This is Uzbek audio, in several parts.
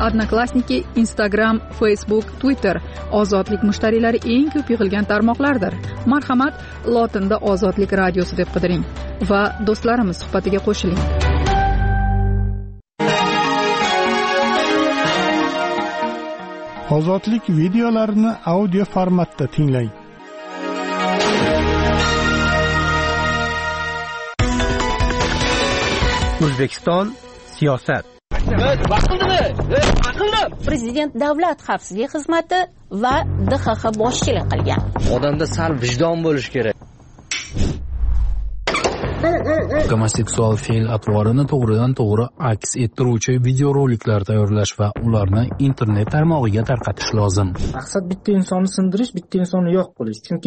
Odnoklassniki, Instagram, Facebook, Twitter ozodlik mushtariylari eng ko'p yig'ilgan tarmoqlardir. Marhamat, lotinda ozodlik radiosi deb qidiring va do'stlarimiz suhbatiga qo'shiling. Ozodlik videolarini audio formatda tinglang. O'zbekiston siyosat. Prezident davlat xavfsizlik xizmati va DXX boshchilik qilgan. Odamda sal vijdon bo'lish kerak. Gomoseksual fe'l atvorini to'g'ridan to'g'ri aks ettiruvchi videoroliklar tayyorlash va ularni internet tarmog'iga tarqatish lozim. Maqsad bitta insonni sindirish, bitta insonni yo'q qilish. Chunki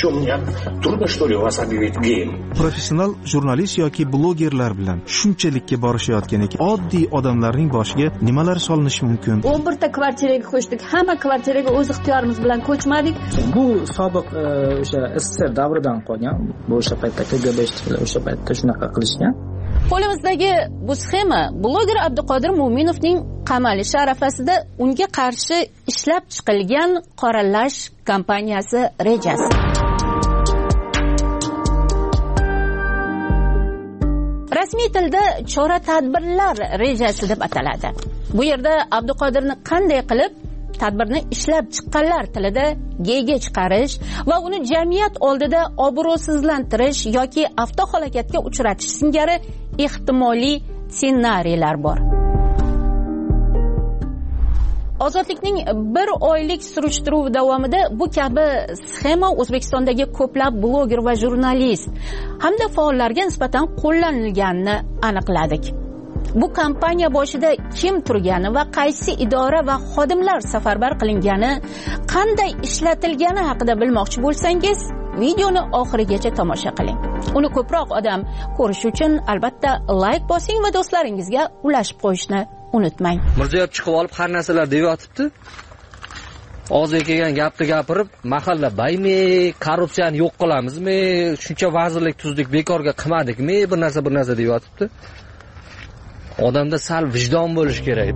professional jurnalist yoki blogerlar bilan shunchalikka borishayotgan ekan, oddiy odamlarning boshiga nimalar solinishi mumkin? 11 ta kvartiraga ko'chdik. Hamma kvartiraga o'z ixtiyorimiz bilan ko'chmadik. Bu sobiq o'sha SSR davridan qolgan. Bu o'sha paytda KGB'chilar o'sha paytda shunaqa qilishgan. Qo'limizdagi bu sxema bloger Abduqodir Mo'minovning qamalishi arafasida unga qarshi ishlab chiqilgan qoralash kampaniyasi rejasi. Rasmiy tilda chora-tadbirlar rejasi deb ataladi. Bu yerda Abduqodirni qanday qilib tadbirni ishlab chiqqanlar tilida g'ga chiqarish va uni jamiyat oldida obro'sizlantirish yoki avtohalokatga uchratish singari ehtimoliy ssenariylar bor. Ozodlikning bir oylik surishtiruvi davomida bu kabi sxema O'zbekistondagi ko'plab bloger va jurnalist hamda faollarga nisbatan qo'llanilganini aniqladik. Bu kampaniya boshida kim turgani va qaysi idora va xodimlar safarbar qilingani, qanday ishlatilgani haqida bilmoqchi bo'lsangiz, videoni oxirigacha tomosha qiling. Uni ko'proq odam ko'rish uchun albatta like bosing va do'stlaringizga ulashib qo'yishni unutmang. Mirziyoyev chiqib olib har narsalar deyotibdi. Og'ziga kelgan gapni gapirib, mahalla baymi, korrupsiyani yo'q qilamizmi, shuncha vazirlik tuzdik, bekorga qilmadikmi, bir narsa deyotibdi. Odamda sal vijdon bo'lish kerak.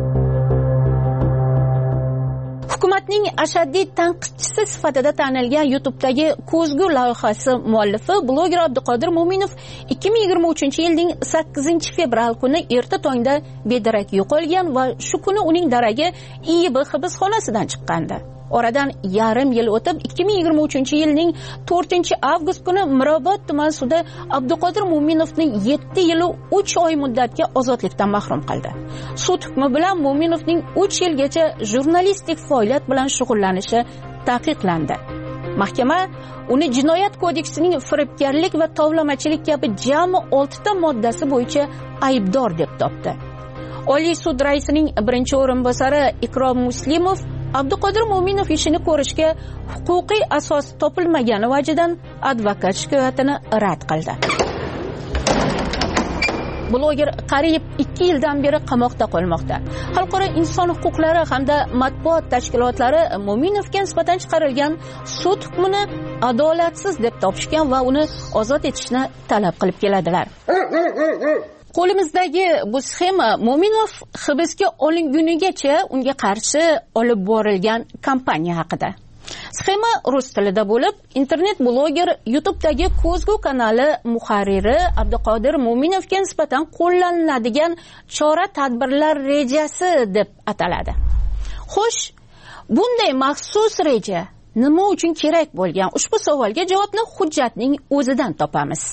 Hukumatning ashaddiy tanqidchisi sifatida tanilgan YouTube'dagi Ko'zgu loyihasi muallifi bloger Abduqodir Mo'minov 2023-yilning 8-fevral kuni erta tongda bedarak yo'qolgan va shu kuni uning daragi IIB hibsxonasidan chiqqandi. Oradan yarim yil o'tib 2023-yilning 4-avgust kuni Mirobod tuman sudi Abduqodir Mo'minovning 7 yil 3 oy muddatga ozodlikdan mahrum qildi. Sud hukmi bilan Mo'minovning 3 yilgacha jurnalistik faoliyat bilan shug'ullanishi taqiqlandi. Mahkama uni Jinoyat kodeksining firibgarlik va tovlamachilik kabi jami 6 ta moddasi bo'yicha aybdor deb topdi. Oliy sud raisining birinchi o'rinbosari Ikrom Muslimov Abduqodir Mo'minov ishini ko'rishga huquqiy asos topilmagani vajidan advokat shikoyatini rad qildi. Bloger qariyb 2 yildan beri qamoqda qolmoqda. Xalqaro inson huquqlari hamda matbuot tashkilotlari Mo'minovga nisbatan chiqarilgan sud hukmini adolatsiz deb topishgan va uni ozod etishni talab qilib keladilar. Qo'limizdagi bu sxema Mo'minov hibsga olingunigacha unga qarshi olib borilgan kampaniya haqida. Sxema rus tilida bo'lib, internet bloger YouTube'dagi Ko'zgu kanali muharriri Abduqodir Mo'minovga nisbatan qo'llaniladigan chora-tadbirlar rejasi deb ataladi. Xo'sh, bunday maxsus reja nima uchun kerak bo'lgan? Ushbu savolga javobni hujjatning o'zidan topamiz.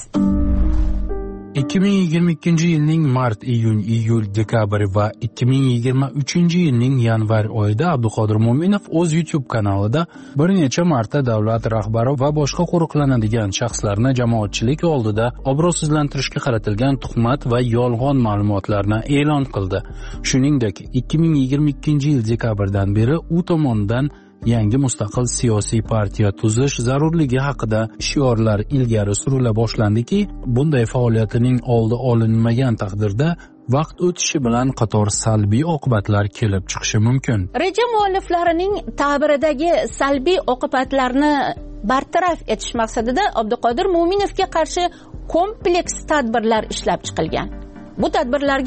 2022-yilning mart, iyun, iyul, dekabr va 2023-yilning yanvar oyida Abduqodir Mo'minov o'z YouTube kanalida bir necha marta davlat rahbari va boshqa qo'riqlanadigan shaxslarni jamoatchilik oldida obro'sizlantirishga qaratilgan tuhmat va yolg'on ma'lumotlarni e'lon qildi. Shuningdek, 2022-yil dekabrdan beri u tomonidan yangi mustaqil siyosiy partiya tuzish zarurligi haqida shiorlar ilgari surila boshlandiki, bunday faoliyatining oldi olinmagan taqdirda vaqt o'tishi bilan qator salbiy oqibatlar kelib chiqishi mumkin. Reja mualliflarining ta'biridagi salbiy oqibatlarni bartaraf etish maqsadida Abduqodir Mo'minovga qarshi kompleks tadbirlar ishlab chiqilgan. Bu tadbirlarga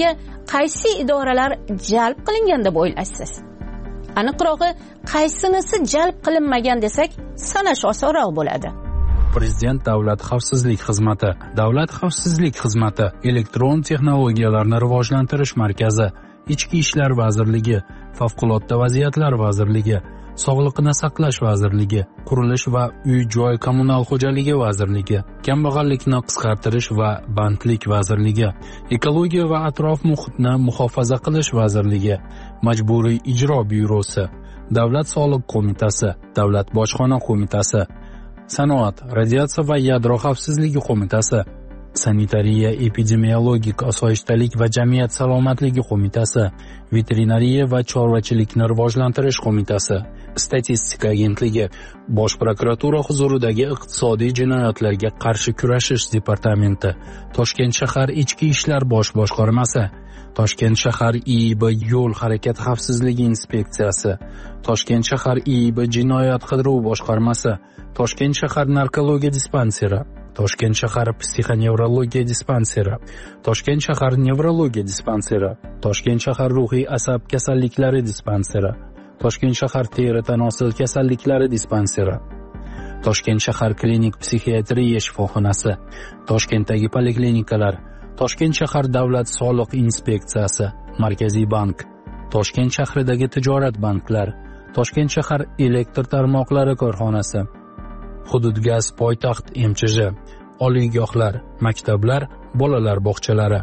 qaysi idoralar jalb qilingan deb o'ylaysiz? Aniqrog'i, qaysinisi jalb qilinmagan desak, sanash osonroq bo'ladi. Prezident davlat xavfsizlik xizmati, davlat xavfsizlik xizmati, elektron texnologiyalarni rivojlantirish markazi, ichki ishlar vazirligi, favqulodda vaziyatlar vazirligi, sog'liqni saqlash vazirligi, qurilish va uy-joy kommunal xo'jaligi vazirligi, kambag'allikni qisqartirish va bandlik vazirligi, ekologiya va atrof muhitni muhofaza qilish vazirligi, majburiy ijro byurosi, davlat soliq qo'mitasi, davlat bojxona qo'mitasi, sanoat, radiatsiya va yadro xavfsizligi qo'mitasi, sanitariya, epidemiologik osoyishtalik va jamiyat salomatligi qo'mitasi, veterinariya va chorvachilikni rivojlantirish qo'mitasi, statistika agentligi, bosh prokuratura huzuridagi iqtisodiy jinoyatlarga qarshi kurashish departamenti, Toshkent shahar ichki ishlar bosh boshqarmasi, Toshkent shahar IIB yo'l harakat xavfsizligi inspeksiyasi, Toshkent shahar IIB jinoyat qidiruv boshqarmasi, Toshkent shahar narkologiya dispanseri, Toshkent shahar psixonevrologiya dispanseri, Toshkent shahar nevrologiya dispanseri, Toshkent shahar ruhiy asab kasalliklari dispanseri, Toshkent shahar teri tanosil kasalliklari dispanseri, Toshkent shahar klinik psixiatriya shifoxonasi, Toshkentdagi poliklinikalar, Toshkent shahar davlat soliq inspeksiyasi, Markaziy bank, Toshkent shahridagi tijorat banklar, Toshkent shahar elektr tarmoqlari korxonasi, Hududgaz poytaxt MChJ, oliygohlar, maktablar, bolalar bog'chalari.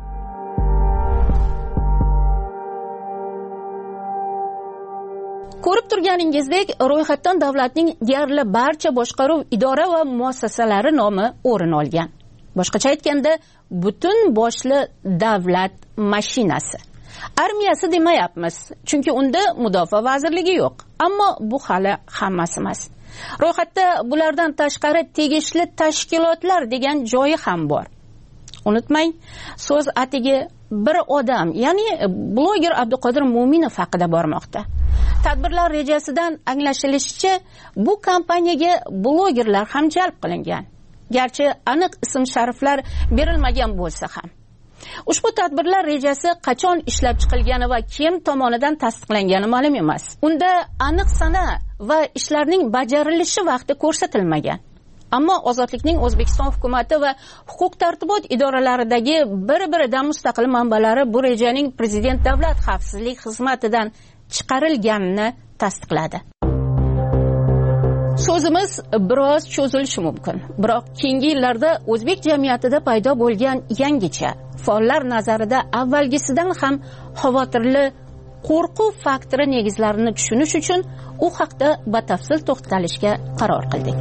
Ko'rib turganingizdek, ro'yxatdan davlatning deyarli barcha boshqaruv idora va muassasalari nomi o'rin olgan. Boshqacha aytganda, butun boshli davlat mashinasi. Armiyasi demayapmiz, chunki unda mudofaa vazirligi yo'q. Ammo bu hali hammasi emas. Ro'yxatda bulardan tashqari tegishli tashkilotlar degan joyi ham bor. Unutmang, so'z atigi bir odam, ya'ni bloger Abduqodir Mo'minov haqida bormoqda. Tadbirlar rejasidan anglashilishicha, bu kompaniyaga blogerlar ham jalb qilingan. Garchi aniq ism-shariflar berilmagan bo'lsa ham. Ushbu tadbirlar rejasi qachon ishlab chiqilgani va kim tomonidan tasdiqlangani ma'lum emas. Unda aniq sana va ishlarning bajarilishi vaqti ko'rsatilmagan. Ammo Ozodlikning O'zbekiston hukumatı va huquq tartibot idoralaridagi bir-biridan mustaqil manbalari bu rejaning Prezident davlat xavfsizlik xizmatidan chiqarilganini tasdiqladi. So'zimiz biroz cho'zilishi mumkin, biroq keyingi yillarda o'zbek jamiyatida paydo bo'lgan yangicha, faollar nazarida avvalgisidan ham xavotirli qo'rquv faktori negizlarini tushunish uchun u haqda batafsil to'xtalishga qaror qildik.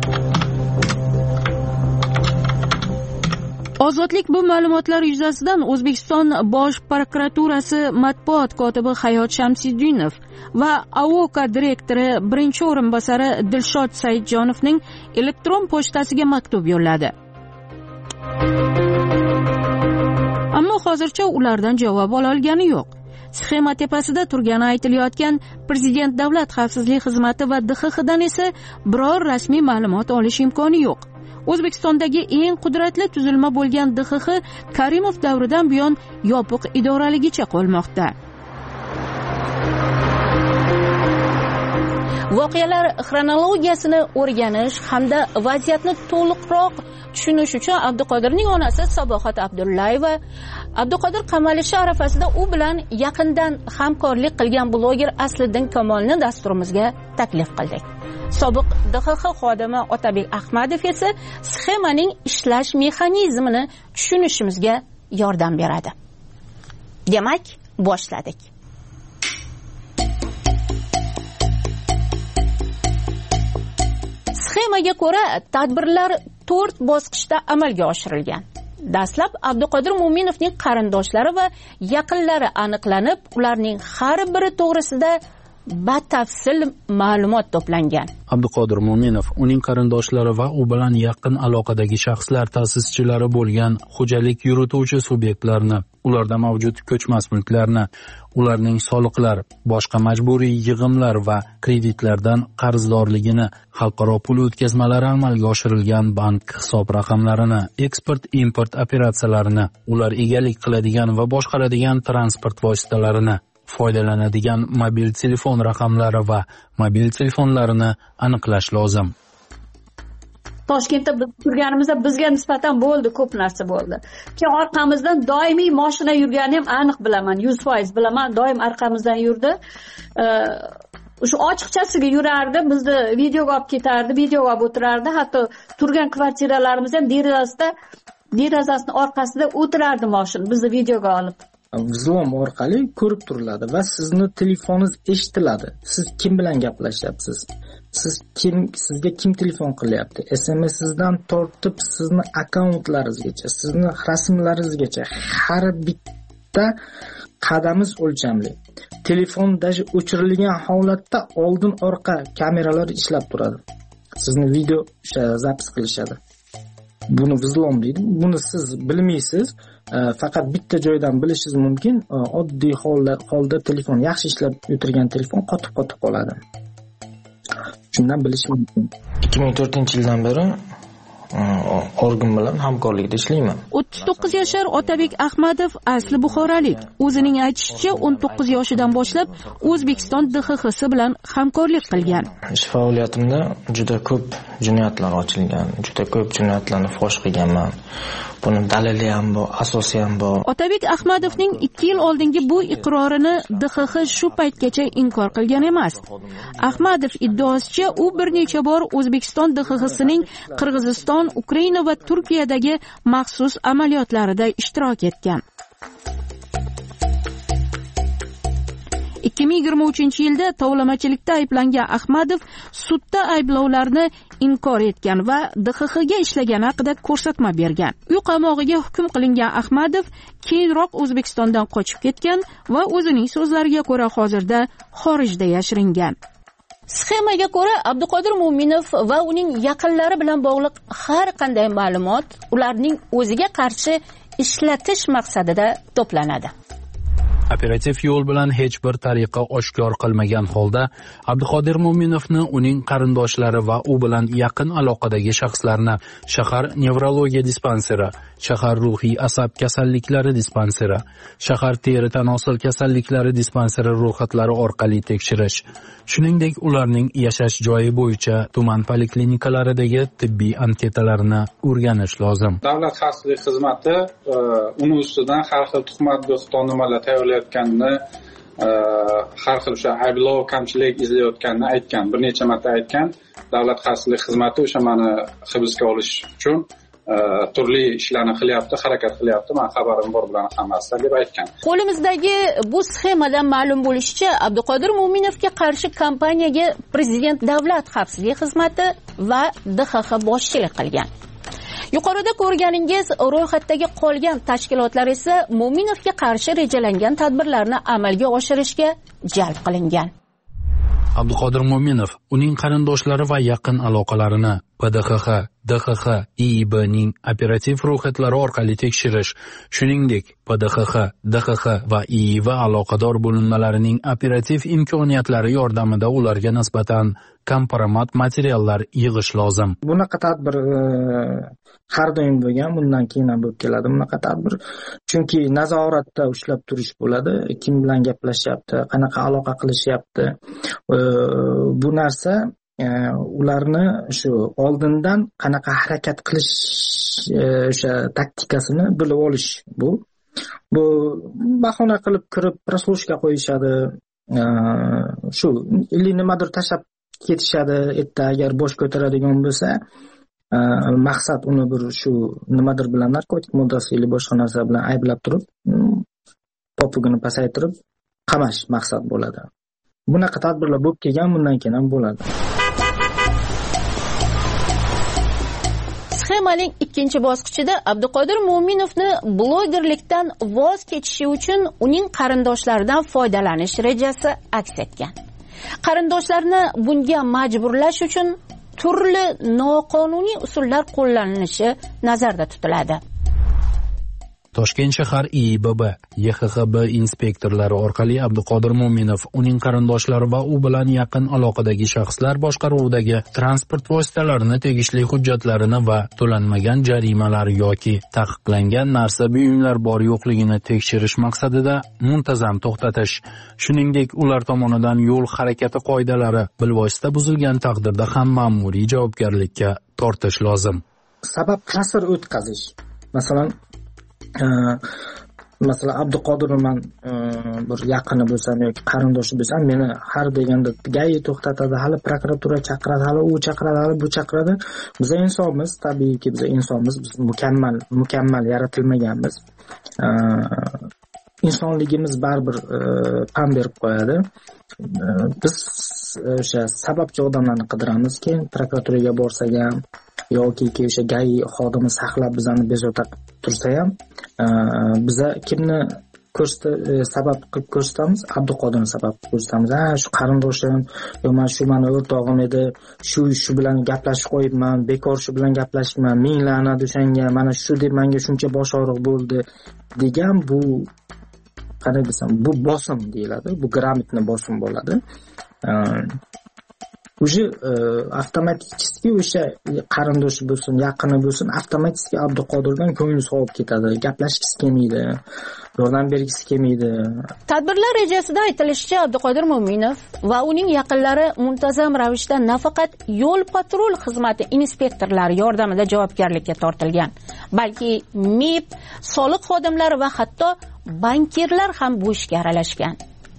Ozodlik bu ma'lumotlar yuzasidan O'zbekiston Bosh prokuraturasi matbuot kotibi Hayot Shamsiddinov va AOKA direktori birinchi o'rinbosari Dilshod Saidjonovning elektron pochtasiga maktub yo'lladi. Ammo hozircha ulardan javob ola olgani yo'q. Sxema tepasida turgani aytilayotgan Prezident davlat xavfsizlik xizmati va DXXdan esa biror rasmiy ma'lumot olish imkoni yo'q. O'zbekistondagi eng qudratli tuzilma bo'lgan DXX Karimov davridan buyon yopiq idoraligicha qolmoqda. Voqealar xronologiyasini o'rganish hamda vaziyatni to'liqroq tushunish uchun Abduqodirning onasi Sabohat Abdullayeva Abduqodir qamalishi arafasida u bilan yaqindan hamkorlik qilgan bloger Asliddin Kamolni dasturimizga taklif qildik. Sobiq DXX xodimi Otabek Ahmadov esa sxemaning ishlash mexanizmini tushunishimizga yordam beradi. Demak, boshladik. Sxemaga ko'ra, tadbirlar 4 bosqichda amalga oshirilgan. Dastlab Abduqodir Mo'minovning qarindoshlari va yaqinlari aniqlanib, ularning har biri to'g'risida batafsil ma'lumot to'plangan. Abduqodir Mo'minov uning qarindoshlari va u bilan yaqin aloqadagi shaxslar ta'sischilari bo'lgan xo'jalik yurituvchi subyektlarni, ularda mavjud ko'chmas mulklarni, ularning soliqlar, boshqa majburiy yig'imlar va kreditlardan qarzdorligini, xalqaro pul o'tkazmalari amalga oshirilgan bank hisob raqamlarini, eksport-import operatsiyalarini, ular egalik qiladigan va boshqaradigan transport vositalarini, foydalanadigan mobil telefon raqamlari va mobil telefonlarini aniqlash lozim. Toshkentda biz turganimizda bizga nisbatan bo'ldi, ko'p narsa bo'ldi. Keyin orqamizdan doimiy mashina yurganini ham aniq bilaman, 100% bilaman, doim orqamizdan yurdi. O'sha ochiqchasiga yurardi, bizni videoga olib ketardi, videoga olib o'tirardi, hatto turgan kvartiralarimiz ham derazasini orqasida o'tirardi mashina, bizni videoga olib. Vzlom orqali ko'rib turiladi va sizni telefoningiz eshitiladi. Siz kim bilan gaplashyapsiz? Sizga kim telefon qilyapti? SMS-dan tortib sizni akkauntlaringizgacha, sizni rasmlaringizgacha har bitta qadamingiz o'lchamli. Telefon даже o'chirilgan holatda oldin orqa kameralar ishlab turadi. Sizni video zapis qilishadi. Buni vzlom deydi. Buni siz bilmaysiz. Faqat bitta joydan bilishingiz mumkin. Oddiy holda telefon, yaxshi ishlab o'tirgan telefon qotib qoladi. Shundan bilish mumkin. 2004-yildan beri organ bilan hamkorlikda ishlayman. 39 yashar Otabek Ahmadov asli buxorolik. O'zining aytishicha, 19 yoshidan boshlab O'zbekiston DXX bilan hamkorlik qilgan. Ish faoliyatimda juda ko'p jinoyatlar ochilgan, juda ko'p jinoyatlarni fosh qilganman. Buni dalili ham bor, asosi ham bor. Otabek Ahmadovning 2 yil oldingi bu iqrorini DXX shu paytgacha inkor qilgan emas. Ahmadov iddaosicha, u bir necha bor O'zbekiston DXXsining Qirg'iziston, Ukraina va Turkiyadagi maxsus amaliyotlarida ishtirok etgan. 2023-yilda tovlamachilikda ayblangan Ahmadov sudda ayblovlarni inkor etgan va DXXga ishlagani haqida ko'rsatma bergan. Uy qamog'iga hukm qilingan Ahmadov keyinroq O'zbekistondan qochib ketgan va o'zining so'zlariga ko'ra hozirda xorijda yashiringan. Sxemaga ko'ra Abduqodir Mo'minov va uning yaqinlari bilan bog'liq har qanday ma'lumot ularning o'ziga qarshi ishlatish maqsadida to'planadi. Operativ yo'l bilan hech bir tariqa oshkor qilmagan holda Abduqodir Mo'minovni uning qarindoshlari va u bilan yaqin aloqadagi shaxslarni shahar nevrologiya dispanseri, shahar ruhiy asab kasalliklari dispanseri, shahar teri tanosil kasalliklari dispanseri ro'yxatlari orqali tekshirish, shuningdek ularning yashash joyi bo'yicha tuman poliklinikalaridagi tibbiy anketalarini o'rganish lozim. Davlat xavfsizlik xizmati uni ustidan har xil tuhmat bo'xtonnomalar tayyorlayotganini, har xil o'sha ayblov, kamchilik izlayotganini aytgan, bir necha marta aytgan. Davlat xavfsizlik xizmati o'sha meni hibsga olish uchun turli ishlarni qilyapti, harakat qilyapti. Men xabarim bor bilan hammasi deb aytgan. Qo'limizdagi bu sxemadan ma'lum bo'lishicha, Abduqodir Mo'minovga qarshi kompaniyaga Prezident Davlat xavfsizlik xizmati va DXX boshchilik qilgan. Yuqorida ko'rganingiz ro'yxatdagi qolgan tashkilotlar esa Mo'minovga qarshi rejalangan tadbirlarni amalga oshirishga jalb qilingan. Abduqodir Mo'minov uning qarindoshlari va yaqin aloqalarini PDXX, DXX, IIBning operativ ro'yxatlari orqali tekshirish, shuningdek PDXX, DXX va IIB aloqador bo'linmalarining operativ imkoniyatlari yordamida ularga nisbatan kompromat materiallar yig'ish lozim. Bunaqa tadbir har doim bo'lgan, bundan keyin ham bo'lib keladi bunaqa tadbir. Chunki nazoratda ushlab turish bo'ladi, kim bilan gaplashyapti, qanaqa aloqa qilishyapti. Bu narsa ularni shu oldindan qanaqa harakat qilish o'sha taktikasini bilib olish bu bahona qilib kirib proslушка qo'yishadi, shu nimadir tashlab ketishadi. Erta agar bosh ko'taradigan bo'lsa, maqsad uni bir shu nimadir bilan, narkotik moddasi yoki boshqa narsa bilan ayblab turib, popugini pasaytirib qamash maqsad bo'ladi. Bunaqa tadbirlar bo'lib kelgan, bundan keyin ham bo'ladi. Sxemaning ikkinchi bosqichida Abduqodir Mo'minovni blogerlikdan voz kechishi uchun uning qarindoshlaridan foydalanish rejasi aks etgan. qarindoshlarni bunga majburlash uchun turli noqonuniy usullar qo'llanilishi nazarda tutiladi. Toshkent shahar IIBB YXXB inspektorlari orqali Abduqodir Mo'minov, uning qarindoshlari va u bilan yaqin aloqadagi shaxslar boshqaruvidagi transport vositalarini tegishli hujjatlarini va to'lanmagan jarimalar yoki taqiqlangan narsa buyumlar bor yo'qligini tekshirish maqsadida muntazam to'xtatish, shuningdek ular tomonidan yo'l harakati qoidalari bilvosita buzilgan taqdirda ham ma'muriy javobgarlikka tortish lozim. Sabab qasr o'tkazish. Masalan, Abduqodir man bir yaqini bo'lsam yoki qarindoshi bo'lsam, meni har deganda GAI to'xtatadi, hali prokuratura chaqiradi, hali u chaqiradi, hali bu chaqiradi. Biz insonmiz, tabiiyki biz insonmiz, biz mukammal yaratilmaganmiz. Insonligimiz baribir pam berib qo'yadi. Biz o'sha sababchi odamlarni qidiramiz, keyin prokuraturaga borsak ham yoki o'sha GAI xodimi saqlab bizani bezovta tursa ham, biza kimni sabab qilib ko'rsatamiz? Abduqodirni sabab qilib ko'rsatamiz. Shu qarindoshim, yo men shu meni o'rtog'im edi, shu bilan gaplashib qo'yibman, bekor shu bilan gaplashibman, ming la'nat o'shanga, mana shu deb menga shuncha bosh og'riq bo'ldi degan, bu qanday desam, bu bosim deyiladi, bu gрамотный bosim bo'ladi. Уже avtomatik o'sha qarindoshi bo'lsin, yaqini bo'lsin, avtomatik Abduqodirdan ko'ngli sovib ketadi, gaplashgisi kelmaydi, yordam bergisi kelmaydi. Tadbirlar rejasida aytilishicha, Abduqodir Mo'minov va uning yaqinlari muntazam ravishda nafaqat yo'l patrul xizmati inspektorlari yordamida javobgarlikka tortilgan, balki MIB, soliq xodimlari va hatto bankirlar ham bu ishga aralashgan.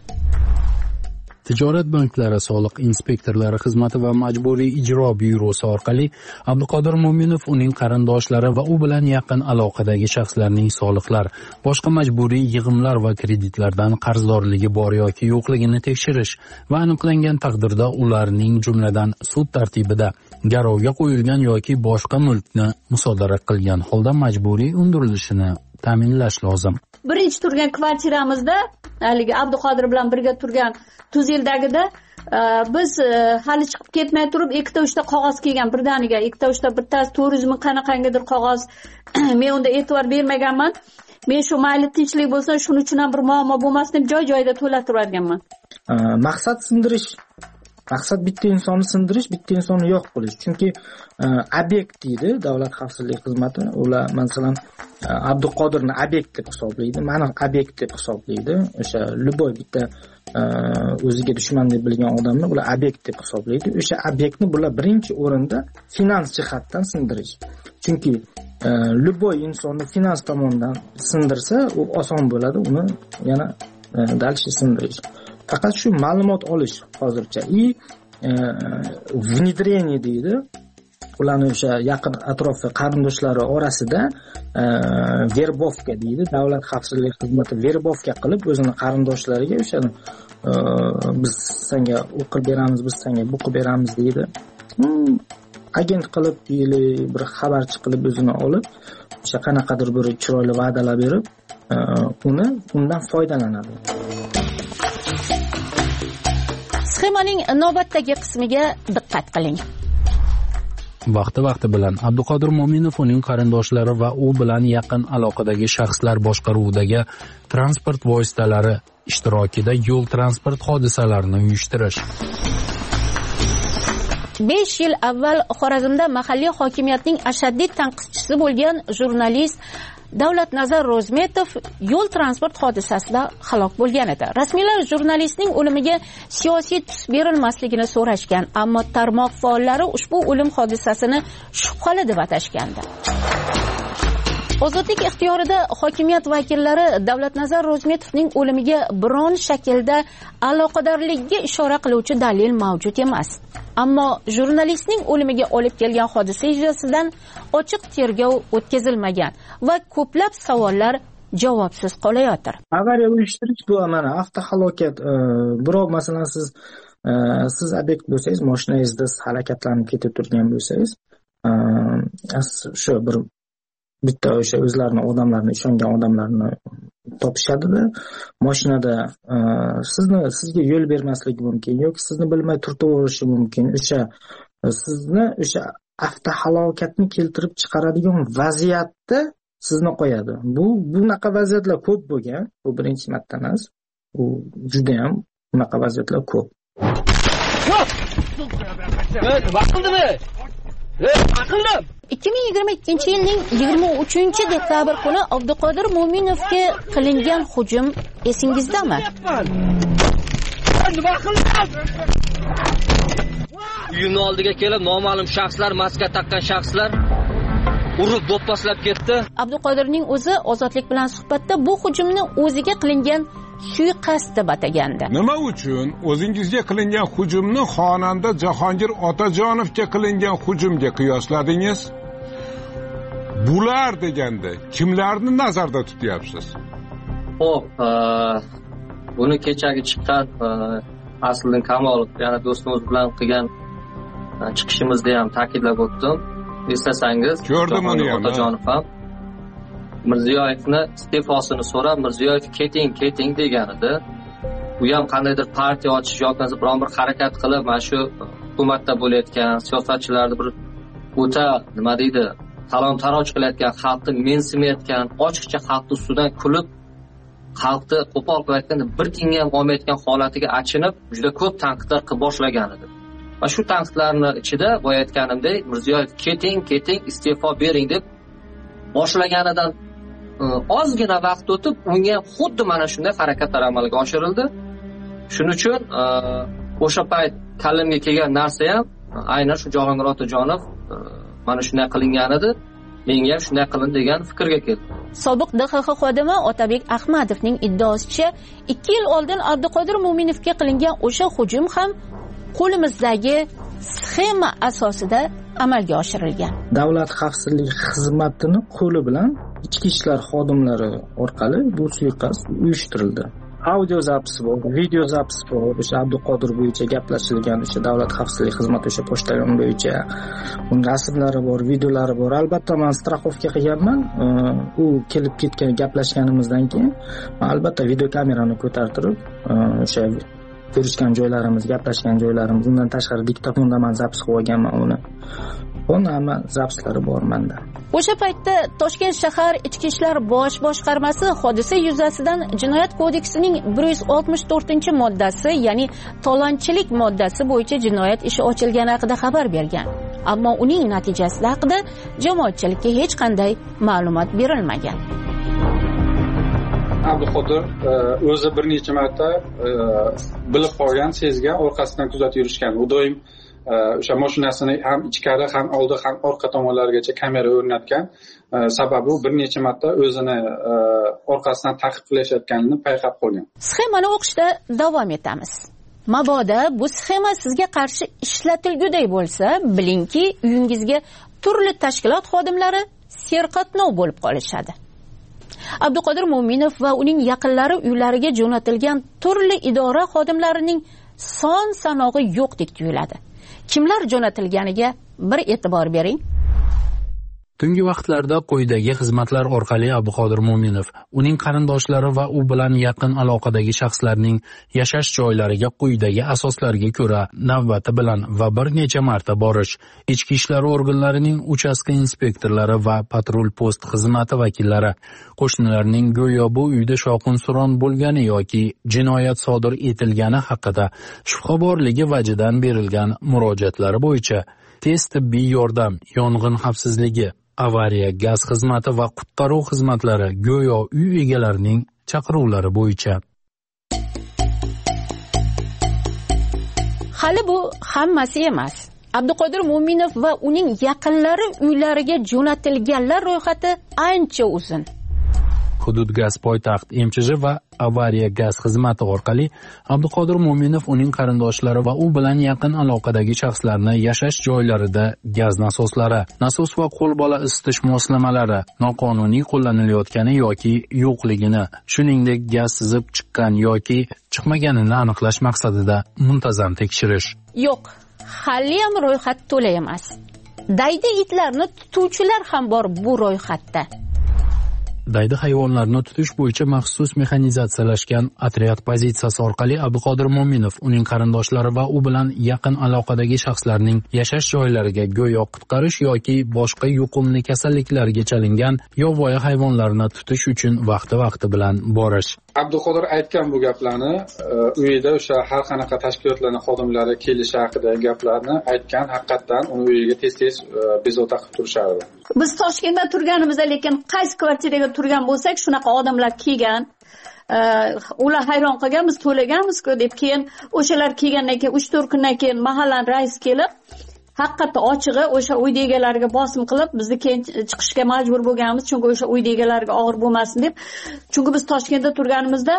Tijorat banklari soliq inspektorlari xizmati va majburiy ijro byurosi orqali Abduqodir Mo'minov, uning qarindoshlari va u bilan yaqin aloqadagi shaxslarning soliqlar, boshqa majburiy yig'imlar va kreditlardan qarzdorligi bor yoki yo'qligini tekshirish va aniqlangan taqdirda ularning jumladan sud tartibida garovga qo'yilgan yoki boshqa mulkni musodara qilgan holda majburiy undirilishini ta'minlash lozim. Birinchi turgan kvartiramizda, haligi Abduqodir bilan birga turgan Tuzeldagida biz hali chiqib ketmay turib, 2-3 qog'oz kelgan birdaniga, 2-3 bittasi turizm qanaqangidir qog'oz. Men unda e'tibor bermaganman. Men shu mayli tinchlik bo'lsa, shuning uchun ham bir muammo bo'lmasin deb joy-joyida to'latib turganman. Maqsad sindirish. Maqsad bitta insonni sindirish, bitta insonni yo'q qilish. Chunki obyekt deydi Davlat xavfsizlik xizmati. Ular masalan Abduqodirni obyekt deb hisoblaydi, meni obyekt deb hisoblaydi. O'sha любой bitta o'ziga dushman deb bilgan odamni ular obyekt deb hisoblaydi. O'sha obyektni bular birinchi o'rinda finans jihatdan sindirish. Chunki любой insonni finans tomonidan sindirsa, u oson bo'ladi uni yana dalshi sindirish. Faqat shu ma'lumot olish hozircha внедрение deydi. Ularni o'sha yaqin atrofi qarindoshlari orasida verbovka deydi. Davlat xavfsizlik xizmati verbovka qilib o'zini qarindoshlariga o'shani biz senga o'qib beramiz, biz senga bu qilib beramiz deydi. Agent qilib bir xabarchi qilib o'zini olib, o'sha qanaqadir bir chiroyli va'dalar berib, undan foydalanadi. Sxemaning navbatdagi qismiga diqqat qiling. Vaqti bilan Abduqodir Mo'minov, uning qarindoshlari va u bilan yaqin aloqadagi shaxslar boshqaruvidagi transport vositalari ishtirokida yo'l transport hodisalarini uyushtirish. 5 yil avval Xorazmda mahalliy hokimiyatning ashaddiy tanqidchisi bo'lgan jurnalist Davlatnazar Ro'zmetov yo'l transport hodisasida halok bo'lgan edi. Rasmiylar jurnalistning o'limiga siyosiy tus berilmasligini so'rashgan, ammo tarmoq faollari ushbu o'lim hodisasini shubhali deb atashgandi. Ozodlik ixtiyorida hokimiyat vakillari Davlatnazar Ro'zmetovning o'limiga biron shaklda aloqadorligiga ishora qiluvchi dalil mavjud emas. Ammo jurnalistning o'limiga olib kelgan hodisa yuzasidan ochiq tergov o'tkazilmagan va ko'plab savollar javobsiz qolayotir. Avariya uyushtirish bu mana avtohalokat. Birov masalan siz obyekt bo'lsangiz, mashinangizda harakatlanib ketib turgan bo'lsangiz, shu bitta o'sha o'zlarini odamlarni, ishongan odamlarni topishadida mashinada sizga yo'l bermasligi mumkin yoki sizni bilmay turtaverishi mumkin. Sizni o'sha avtohalokatni keltirib chiqaradigan vaziyatda sizni qo'yadi. Bunaqa vaziyatlar ko'p bo'lgan. Bu birinchi marta emas. U juda ham bunaqa vaziyatlar ko'p. Vaqtimi? Aqllim. 2022 yilning 23 dekabr kuni Abduqodir Mo'minovga qilingan hujum esingizdami? Uyimning oldiga kelib noma'lum shaxslar, maska taqqan shaxslar urib do'pposlab ketdi. Abduqodirning o'zi Ozodlik bilan suhbatda bu hujumni o'ziga qilingan suiqasd deb atagandi. Nima uchun o'zingizga qilingan hujumni xonanda Jahongir Otajonovga qilingan hujumga qiyosladingiz? Bular deganda kimlarni nazarda tutyapsiz? Xo'p, buni kechagi chiqqan Asliddin Kamolov, yana do'stimiz bilan qilgan chiqishimizda ham ta'kidlab o'tdim. Eslasangiz, Jahongir Otajonov ham Mirziyoyevni iste'fosini so'rab, Mirziyoyev keting degan edi. U ham qandaydir partiya ochish yoki biron bir harakat qilib, mana shu hukumatda bo'layotgan siyosatchilarni bir o'ta nima deydi, talon-taroj qilayotgan, xalqni mensimayotgan, ochiqcha xalqning ustidan kulib, xalqni qo'pol qilayotganda bir tiyinga ham olmayotgan holatiga achinib, juda ko'p tanqidlar qilib boshlagan edi. Va shu tanqidlarning ichida boya aytganimdek, Mirziyoyev keting, iste'fo bering deb boshlaganidan ozgina vaqt o'tib, unga xuddi mana shunday harakatlar amalga oshirildi. Shuning uchun o'sha payt kallimga kelgan narsa ham aynan shu Jahongir Otajonov mana shunday qilingan edi, menga ham shunday qilin degan fikrga keldi. Sobiq DXX xodimi Otabek Ahmadovning iddaosicha 2 yil oldin Abduqodir Mo'minovga qilingan o'sha hujum ham qo'limizdagi sxema asosida amalga oshirilgan. Davlat xavfsizlik xizmatining qo'li bilan ichki ishlar xodimlari orqali bu suiqasd uyushtirildi. Audio zapis bor, video zapis bor. O'sha Abduqodir bo'yicha gaplashilgan, o'sha davlat xavfsizlik xizmati o'sha pochtalon bo'yicha uning rasmlari bor, videolari bor. Albatta men straxovka qilganman. U kelib ketgan gaplashganimizdan keyin albatta video kamerani ko'tartirib o'sha ko'rishgan joylarimiz, gaplashgan joylarimiz, undan tashqari diktofonda men zapis qilib olganman uni. Hamma zapislari bor menda. O'sha paytda Toshkent shahar Ichki ishlar bosh boshqarmasi hodisa yuzasidan Jinoyat kodeksining 164-moddasi, ya'ni talonchilik moddasi bo'yicha jinoyat ishi ochilgani haqida xabar bergan. Ammo uning natijasi haqida jamoatchilikka hech qanday ma'lumot berilmagan. Abduqodir o'zi bir necha marta bilib qolgan, sezgan, orqasidan kuzatib yurishgan. U doim o'sha mashinasini ham ichkari, ham oldi, ham orqa tomonlarigacha kamera o'rnatgan. Sababi bir necha marta o'zini orqasidan ta'qib qilishayotganini payqab qolgan. Sxemani o'qishda davom etamiz. Mabodo bu sxema sizga qarshi ishlatilguday bo'lsa, bilingki, uyingizga turli tashkilot xodimlari serqatnov bo'lib qolishadi. Abduqodir Mo'minov va uning yaqinlari uylariga jo'natilgan turli idora xodimlarining son-sanog'i yo'qdek tuyuladi. Kimlar jo'natilganiga bir e'tibor bering. Tungi vaqtlarda quyidagi xizmatlar orqali Abduqodir Mo'minov, uning qarindoshlari va u bilan yaqin aloqadagi shaxslarning yashash joylariga quyidagi asoslarga ko'ra navbati bilan va bir necha marta borish, ichki ishlar organlarining uchastka inspektorlari va patrul post xizmati vakillari, qo'shnilarning go'yo bu uyda shovqin-suron bo'lgani yoki jinoyat sodir etilgani haqida shubha borligi vajidan berilgan murojaatlari bo'yicha tez tibbiy yordam, yong'in xavfsizligi, avariya, gaz xizmati va qutqaruv xizmatlari go'yo uy egalarining chaqiruvlari bo'yicha. Hali bu hammasi emas. Abduqodir Mo'minov va uning yaqinlari uylariga jo'natilganlar ro'yxati ancha uzun. Hudud gaz poytaxt MChJ va avariya gaz xizmati orqali Abduqodir Mo'minov, uning qarindoshlari va u bilan yaqin aloqadagi shaxslarni yashash joylarida gaz nasoslari, nasos va qo'lbola isitish moslamalari noqonuniy qo'llanilayotgani yoki yo'qligini, shuningdek gaz sizib chiqqan yoki chiqmaganini aniqlash maqsadida muntazam tekshirish. Yo'q, hali ham ro'yxat to'la emas. Daydi itlarni tutuvchilar ham bor bu ro'yxatda. daydi hayvonlarni tutish bo'yicha maxsus mexanizatsiyalashgan otryad pozitsiyasi orqali Abduqodir Mo'minov uning qarindoshlari va u bilan yaqin aloqadagi shaxslarning yashash joylariga go'yo qutqarish yoki boshqa yuqumli kasalliklarga chalingan yovvoyi hayvonlarni tutish uchun vaqti bilan borish. Abduqodir aytgan bu gaplarni uyida o'sha har qanaqa tashkilotlarning xodimlari kelishi haqidagi gaplarni aytgan, haqiqatan uni uyiga tez bezovta qilib turishardi. Biz Toshkentda turganimizda, lekin qaysi kvartiraga turgan bo'lsak, shunaqa odamlar kelgan. Ular hayron qolgan, biz to'laganmiz-ku deb, keyin o'shalar kelgandan keyin 3-4 kundan keyin mahallaning raisi kelib, haqiqatda ochig'i o'sha uyda egalariga bosim qilib, bizni keyin chiqishga majbur bo'lganmiz, chunki o'sha uyda egalariga og'ir bo'lmasin deb. Chunki biz Toshkentda turganimizda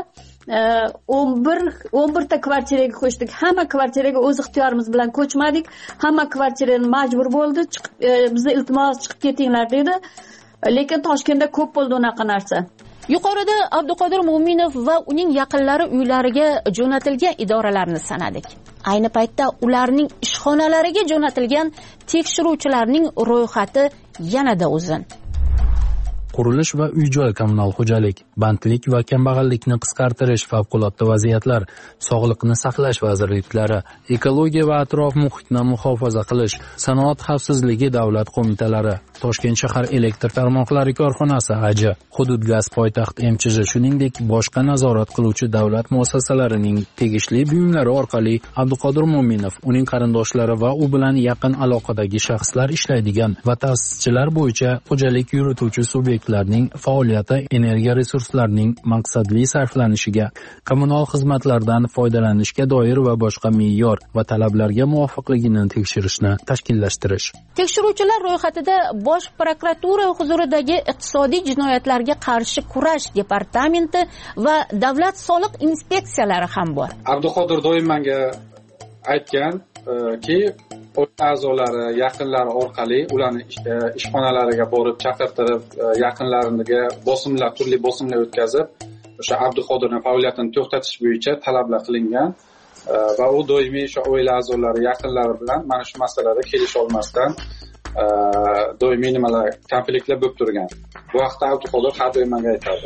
11 ta kvartiraga ko'chdik. Hamma kvartiraga o'z ixtiyorimiz bilan ko'chmadik. Hamma kvartirani majbur bo'ldi, bizni iltimos chiqib ketinglar dedi. Lekin Toshkentda ko'p bo'ldi unaqa narsa. Yuqorida Abduqodir Mo'minov va uning yaqinlari uylariga jo'natilgan idoralarni sanadik. Ayni paytda ularning ishxonalariga jo'natilgan tekshiruvchilarning ro'yxati yanada uzun. Qurilish va uy-joy kommunal xo'jalik, bandlik va kambag'allikni qisqartirish favqulodda vaziyatlar, sog'liqni saqlash vazirliklari, ekologiya va atrof muhitni muhofaza qilish, sanoat xavfsizligi davlat qo'mitalari, Toshkent shahar elektr tarmoqlari korxonasi AJ, hudud gaz poytaxt MChJ, shuningdek boshqa nazorat qiluvchi davlat muassasalarining tegishli buyumlari orqali Abduqodir Mo'minov, uning qarindoshlari va u bilan yaqin aloqadagi shaxslar ishlaydigan va ta'sischilar bo'yicha xo'jalik yurituvchi subyektlarning faoliyati energiya resurslarining maqsadli sarflanishiga, kommunal xizmatlardan foydalanishga doir va boshqa me'yor va talablarga muvofiqligini tekshirishni tashkillashtirish. Tekshiruvchilar ro'yxatida Bosh prokuratura huzuridagi iqtisodiy jinoyatlarga qarshi kurash departamenti va davlat soliq inspeksiyalari ham bor. Abduqodir doim menga aytganki, a'zolari, yaqinlari orqali ularni ishxonalariga borib chaqirtirib, yaqinlariga turli bosimlar o'tkazib, o'sha Abduqodirning faoliyatini to'xtatish bo'yicha talablar qilingan va u doimiy o'sha oila a'zolari, yaqinlari bilan mana shu masalada kelisha olmasdan doimiy konfliktlar bo'lib turgan. Bu vaqtda Abduqodir har doim menga aytadi.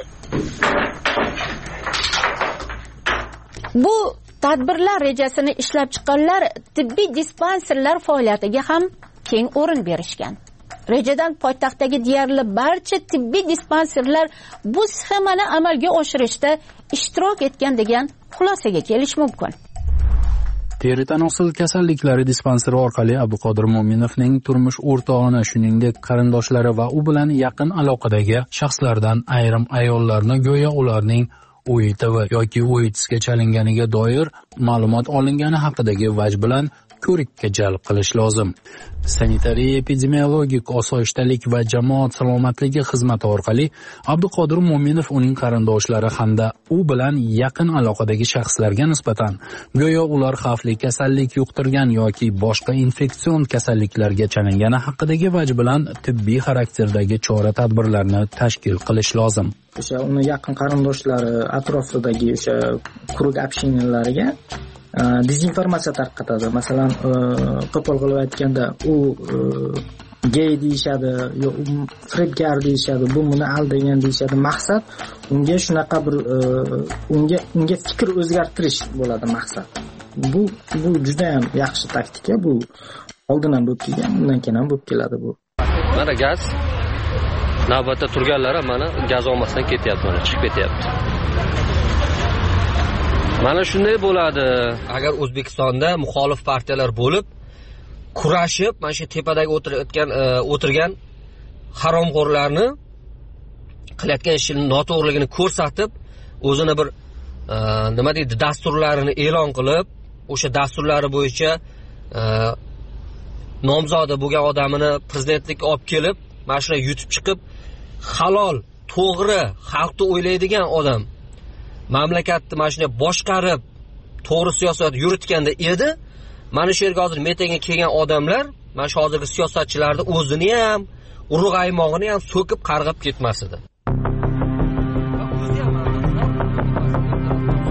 Bu tadbirlar rejasini ishlab chiqqanlar tibbiy dispanserlar faoliyatiga ham keng o'rin berishgan. Rejadan poytaxtdagi deyarli barcha tibbiy dispanserlar bu sxemani amalga oshirishda ishtirok etgan degan xulosaga kelish mumkin. Teri tanosil kasalliklari dispanseri orqali Abduqodir Mo'minovning turmush o'rtog'ini, shuningdek qarindoshlari va u bilan yaqin aloqadagi shaxslardan ayrim ayollarni go'yo ularning OITV yoki OITSga chalinganiga doir ma'lumot olingani haqidagi vaj bilan ko'rikka jalb qilish lozim. Sanitariya epidemiologik osoyishtalik va jamoat salomatligi xizmati orqali Abduqodir Mo'minov, uning qarindoshlari hamda u bilan yaqin aloqadagi shaxslarga nisbatan go'yo ular xavfli kasallik yuqtirgan yoki boshqa infeksion kasalliklarga chalingani haqidagi vaj bilan tibbiy xarakterdagi chora-tadbirlarni tashkil qilish lozim. O'sha uni yaqin qarindoshlari atrofidagi o'sha krug общениялariga dezinformatsiya tarqatadi. Masalan, qo'pol qilib aytganda, u gay deyishadi, yo firibgar deyishadi, bu buni aldagan deyishadi. Maqsad unga shunaqa bir unga fikr o'zgartirish bo'ladi maqsad. Bu juda ham yaxshi taktika. Bu oldin ham bo'lib kelgan, bundan keyin ham bo'lib keladi bu. Mana gaz navbatda turganlar ham mana gaz olmasdan ketyapti, mana chiqib ketyapti. Mana shunday bo'ladi. Agar O'zbekistonda muxolif partiyalar bo'lib, kurashib, mana shu tepadagi o'tirgan haromxo'rlarni qilayotgan ishining noto'g'riligini ko'rsatib, o'zini bir nima deydi, dasturlarini e'lon qilib, o'sha dasturlari bo'yicha nomzodi bo'lgan odamini prezidentlikka olib kelib, mana shuni yutib chiqib, halol, to'g'ri, xalqni o'ylaydigan odam mamlakatni mana shunday boshqarib, to'g'ri siyosat yuritganda edi. Mana shu yerga hozir metingga kelgan odamlar, mana shu hozirgi siyosatchilarni o'zini ham, urug' aymog'ini ham so'kib qarg'ab ketmas edi.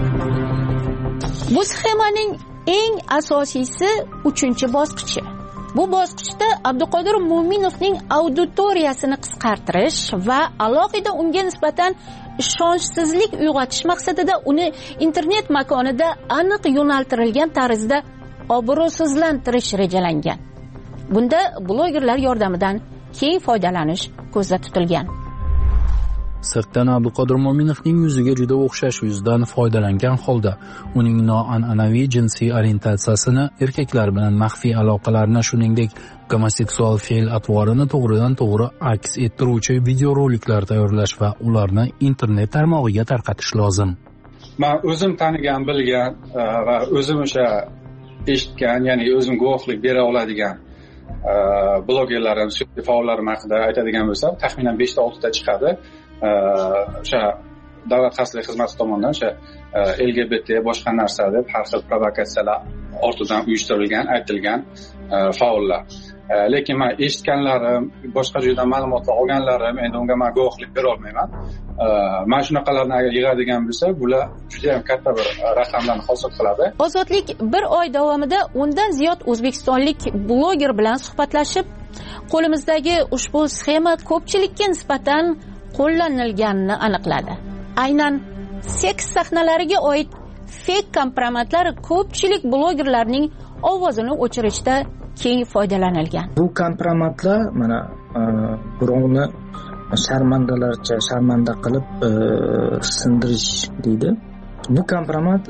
Bu sxemaning eng asosiysi 3-bosqichi. Bu bosqichda Abduqodir Mo'minovning auditoriyasini qisqartirish va alohida unga nisbatan ishonchsizlik uyg'otish maqsadida uni internet makonida aniq yo'naltirilgan tarzda obro'sizlantirish rejalangan. Bunda blogerlar yordamidan keng foydalanish ko'zda tutilgan. Sirtdan Abduqodir Mo'minovning yuziga juda o'xshash yuzdan foydalangan holda uning noan'anaviy jinsiy orientatsiyasini, erkaklar bilan maxfiy aloqalarni, shuningdek gomoseksual fe'l-atvorini to'g'ridan to'g'ri aks ettiruvchi videoroliklar tayyorlash va ularni internet tarmog'iga tarqatish lozim. Men o'zim tanigan, bilgan va o'zim o'sha eshitgan, ya'ni o'zim guvohlik bera oladigan blogerlarim, faollarim haqida aytadigan bo'lsam, taxminan 5 ta 6 ta chiqadi. O'sha davlat xavfsizlik xizmati tomonidan o'sha LGBT boshqa narsa deb har xil provokatsiyalar ortidan uyushtirilgan, aytilgan faollar. Lekin men eshitganlarim, boshqa joydan ma'lumotlar olganlarim, endi unga men guvohlik bera olmayman. Men shunaqalarni agar yig'adigan bo'lsa, bular juda ham katta bir raqamlarni hosil qiladi. Ozodlik bir oy davomida o'ndan ziyod o'zbekistonlik bloger bilan suhbatlashib, qo'limizdagi ushbu sxema ko'pchilikka nisbatan qo'llanilganini aniqladi. Aynan seks sahnalariga oid fake kompromatlar ko'pchilik blogerlarning ovozini o'chirishda keng foydalanilgan. Bu kompromatlar mana birovni sharmandalarcha sharmanda qilib sindirish deydi. Bu kompromat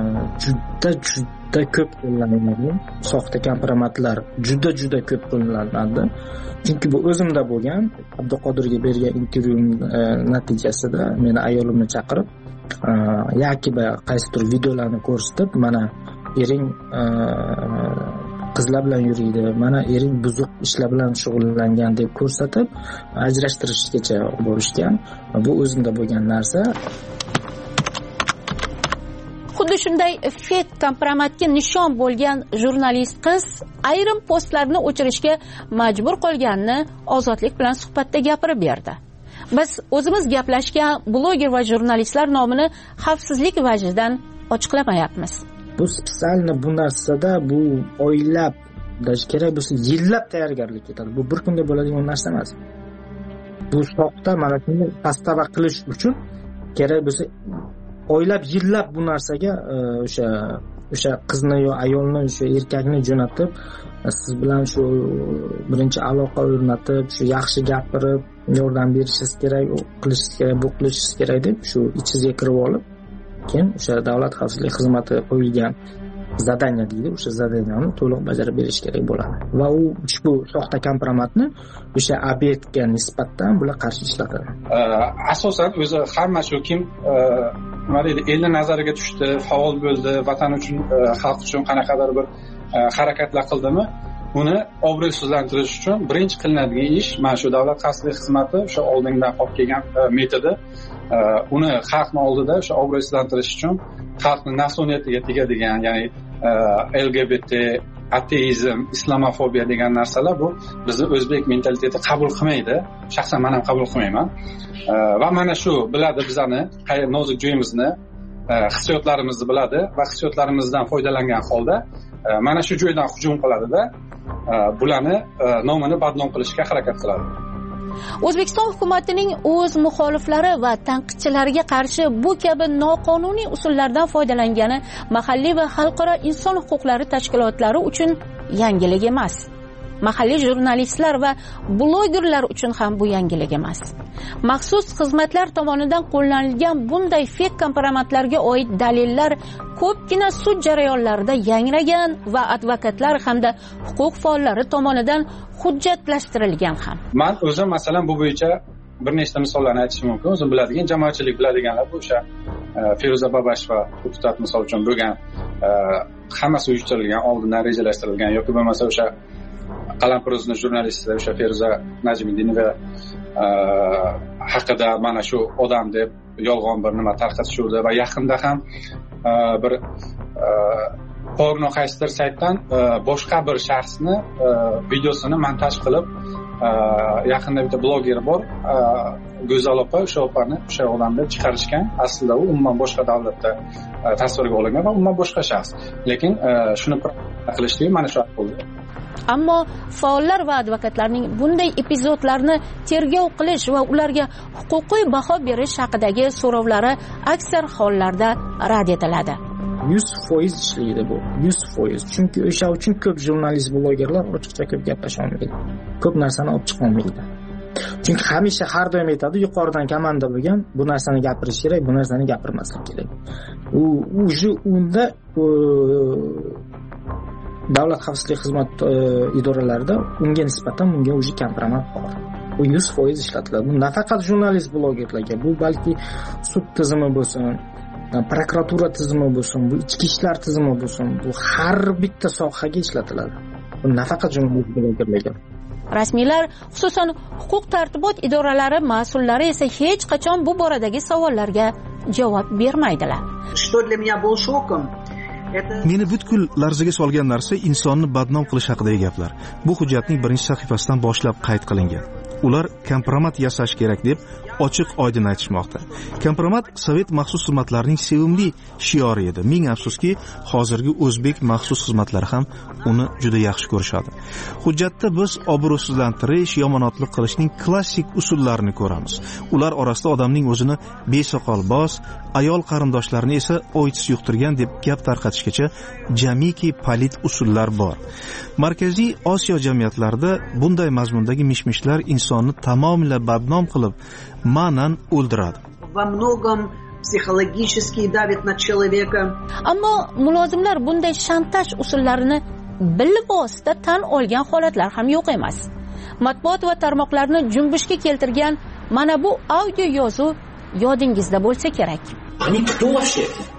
juda ko'p qo'llaniladi. Soxta kompromatlar juda ko'p qo'llaniladi. Chunki bu o'zimda bo'lgan. Abduqodirga bergan intervyu natijasida meni ayolimni chaqirib, yoki qaysidir videolarni ko'rsatib, mana ering qizlar bilan yuriydi, mana ering buzuq ishlar bilan shug'ullangan deb ko'rsatib, ajrashtirishgacha borishgan. Bu o'zimda bo'lgan narsa. Xuddi shunday fake kompromatga nishon bo'lgan jurnalist qiz ayrim postlarni o'chirishga majbur qolganini Ozodlik bilan suhbatda gapirib berdi. Biz o'zimiz gaplashgan bloger va jurnalistlar nomini xavfsizlik vajidan ochiqlamayapmiz. Bu spesialni bu narsada bu oylab kerak bo'lsa yillab tayyorgarlik ketadi. Bu bir kunda bo'ladigan narsa emas. Bu soxta mana shuni pastava qilish uchun kerak bo'lsa oylab yillab bu narsaga o'sha qizni yo ayolni, o'sha erkakni jo'natib, siz bilan shu birinchi aloqa o'rnatib, shu yaxshi gapirib, yordam berishingiz kerak, qilishingiz kerak, bu qilishingiz kerak deb shu ichingizga kirib olib, keyin o'sha davlat xavfsizlik xizmati qo'yilgan zadaniya deydi, o'sha zadaniyani to'liq bajarib berish kerak bo'ladi. Va u ushbu soxta kompromatni o'sha obyektga nisbatan bular qarshi ishlatadi. Asosan o'zi hamma shu kim nima deydi, elni nazariga tushdi, faol bo'ldi, vatan uchun, xalq uchun qanaqadir bir harakatlar qildimi, uni obro'sizlantirish uchun birinchi qilinadigan ish mana shu davlat xavfsizlik xizmati o'sha oldindan olib kelgan metodi, uni xalqning oldida o'sha obro'sizlantirish uchun xalqni nafsoniyatiga tegadigan, ya'ni LGBT, ateizm, islamofobiya degan narsalar bu bizni o'zbek mentaliteti qabul qilmaydi. Shaxsan men ham qabul qilmayman. Va mana shu biladi bizani nozik joyimizni, hissiyotlarimizni biladi va hissiyotlarimizdan foydalangan holda mana shu joydan hujum qiladida bularni nomini badnom qilishga harakat qiladi. O'zbekiston hukumatining o'z muxoliflari va tanqidchilariga qarshi bu kabi noqonuniy usullardan foydalangani mahalliy va xalqaro inson huquqlari tashkilotlari uchun yangilik emas. Mahalliy jurnalistlar va blogerlar uchun ham bu yangilik emas. Maxsus xizmatlar tomonidan qo'llanilgan bunday fake kompromatlarga oid dalillar ko'pgina sud jarayonlarida yangragan va advokatlar hamda huquq faollari tomonidan hujjatlashtirilgan ham. Men o'zim masalan bu bo'yicha bir nechta misollarni aytishim mumkin. O'zim biladigan, jamoatchilik biladiganlar bu o'sha Feruza Babasheva deputat misol uchun bo'lgan, hammasi uyushtirilgan, oldindan rejalashtirilgan yoki bo'lmasa o'sha Qalampir o'zining jurnalisti o'sha Feruza Najmiddinova haqida mana shu odam deb yolg'on bir nima tarqatishuvdi va yaqinda ham bir porno qaysidir saytdan boshqa bir shaxsni videosini montaj qilib yaqinda bitta bloger bor, Go'zal opa, o'sha opani o'sha odamni chiqarishgan. Aslida u umuman boshqa davlatda tasvirga olingan va umuman boshqa shaxs. Lekin shuni qilishdi, mana shu bo'ldi. ammo faollar va advokatlarning bunday epizodlarni tergov qilish va ularga huquqiy baho berish haqidagi so'rovlari aksar hollarda rad etiladi. 100% ishlaydi bu. 100%. Chunki o'sha uchun ko'p jurnalist, blogerlar ochiqcha ko'p gaplasha olmaydi. Ko'p narsani olib chiqa olmaydi. Chunki hamisha har doim aytadi, yuqoridan komanda bo'lgan, bu narsani gapirish kerak, bu narsani gapirmaslik kerak. Unda davlat xavfsizlik xizmat idoralarida unga nisbatan unga o'zi kompromat bor. Bu 100% ishlatiladi. Bu nafaqat jurnalist, blogerlarga, bu balki sud tizimi bo'lsin, prokuratura tizimi bo'lsin, bu ichki ishlar tizimi bo'lsin, bu har bitta sohaga ishlatiladi. Bu nafaqat jurnalist, blogerlarga. Rasmiylar, xususan huquq tartibot idoralari mas'ullari esa hech qachon bu boradagi savollarga javob bermaydilar. Что для меня был шоком? Meni butkul larzaga solgan narsa insonni badnom qilish haqidagi gaplar. Bu hujjatning birinchi sahifasidan boshlab qayd qilingan. Ular kompromat yasash kerak deb ochiq oydin aytishmoqda. Kompromat Sovet maxsus xizmatlarining sevimli shiori edi. Ming afsuski, hozirgi o'zbek maxsus xizmatlari ham uni juda yaxshi ko'rishadi. Hujjatda biz obro'sizlantirish, yomonotlik qilishning klassik usullarini ko'ramiz. Ular orasida odamning o'zini besoqolboz, ayol qarindoshlarini esa o'ytis yuqtirgan deb gap tarqatishgacha jamiki palit usullar bor. Markaziy Osiyo jamiyatlarida bunday mazmundagi mishmishlar insonni tamomila badnom qilib, ma'nan o'ldiradi. Во многом психологически давит на человека. Ammo mulozimlar bunday shantaj usullarini bilvosita tan olgan holatlar ham yo'q emas. Matbuot va tarmoqlarni junbushga keltirgan mana bu audio yozuv yodingizda bo'lsa kerak. Они кто вообще?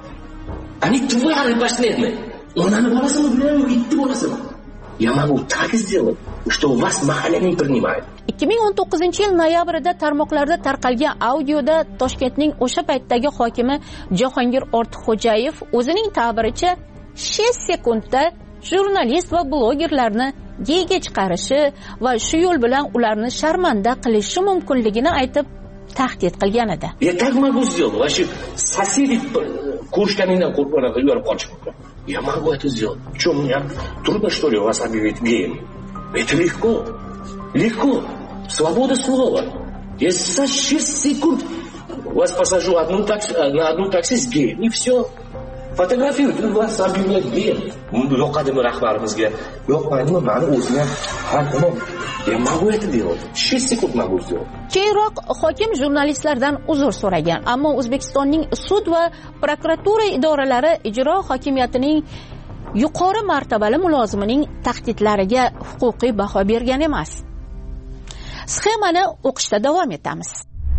Они твари последние. Onani bolasini bilan yetti bolasini. Я могу так сделать, что вас mahalle не принимает. 2019-yil noyabrida tarmoqlarda tarqalgan audioda Toshkentning o'sha paytdagi hokimi Jahongir Ortiqxo'jayev o'zining ta'biricha 6 sekundda jurnalist va blogerlarni geyga chiqarishi va shu yo'l bilan ularni sharmanda qilishi mumkinligini aytib tahdid qilgan edi. Я так могу сделать. Вообще соседи куршканиdan qo'rqib yurib qochibdi. Я могу это сделать. Что, мне трудно, что ли, вас объявить геем? Это легко. Легко. Свобода слова. Я за 6 секунд вас посажу на одну такси с геем. И все. Фотографируют, вас объявляют геем. Yoqadimi rahbarimizga? Yoqmaydimi? Mani o'zim ham tamom. Я могу это делать. 6 секунд могу сделать. Keyinroq hokim jurnalistlardan uzr so'ragan, ammo O'zbekistonning sud va prokuratura idoralari ijro hokimiyatining yuqori martabali mulozimining tahdidlariga huquqiy baho bergan emas. Sxemani o'qishda davom etamiz.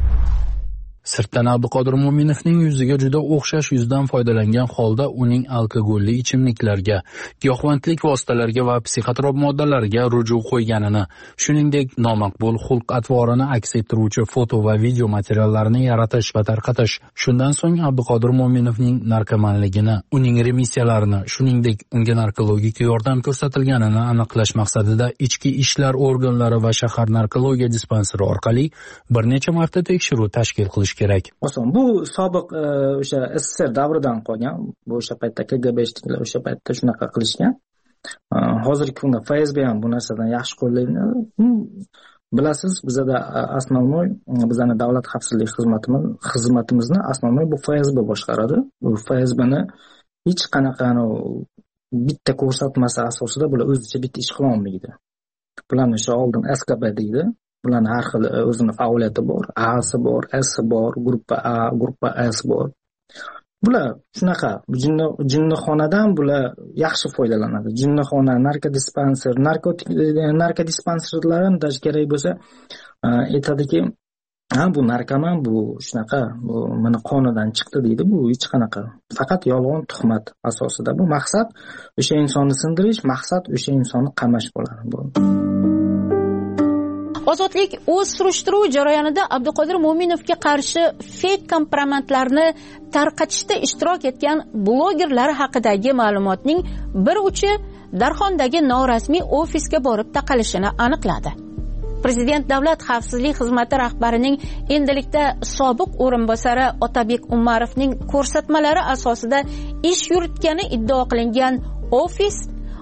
Sirtdan Abduqodir Mo'minovning yuziga juda o'xshash yuzdan foydalangan holda uning alkogolli ichimliklarga, giyohvandlik vositalariga va psixotrop moddalarga ruju qo'yganini, shuningdek nomaqbul xulq-atvorini aks ettiruvchi foto va video materiallarini yaratish va tarqatish. Shundan so'ng Abduqodir Mo'minovning narkomanligini, uning remissiyalarini, shuningdek unga narkologik yordam ko'rsatilganini aniqlash maqsadida ichki ishlar organlari va shahar narkologiya dispanseri orqali bir necha marta tekshiruv tashkil qilish kerak. Oson, bu sobiq o'sha SSR davridan qolgan, bu o'sha paytda KGB'chilar o'sha paytda shunaqa qilishgan. Hozirgi kunda FSB ham bu narsadan yaxshi qo'llaydi. Bilasiz, bizda asnovoy, bizning davlat xavfsizlik xizmatimizni asnovoy bu FSB boshqaradi. Bu FSBni hech qanaqa bitta ko'rsatmasi asosida bular o'zicha bitta ish qila olmaydi. Bularni o'sha oldin SKB deydi. Bularning har xil o'zini faoliyati bor. A'si bor, S'si bor, gruppa A, gruppa S bor. Bular shunaqa jinnixonadan bular yaxshi foydalanadi. Jinnixona, narkodispanser, narkodispanserlar ham kerak bo'lsa aytadiki, bu narkoman, bu shunaqa, bu meni qonidan chiqdi deydi. Bu hech qanaqa. Faqat yolg'on tuhmat asosida. Bu maqsad o'sha insonni sindirish, maqsad o'sha insonni qamash bo'ladi. Bu Ozodlik o'z surishtiruv jarayonida Abduqodir Mo'minovga qarshi fake kompromatlarni tarqatishda ishtirok etgan blogerlar haqidagi ma'lumotning bir uchi Darxondagi norasmiy ofisga borib taqalishini aniqladi. Prezident Davlat xavfsizlik xizmati rahbarining endilikda sobiq o'rinbosari Otabek Umarovning ko'rsatmalari asosida ish yuritgani iddio qilingan ofis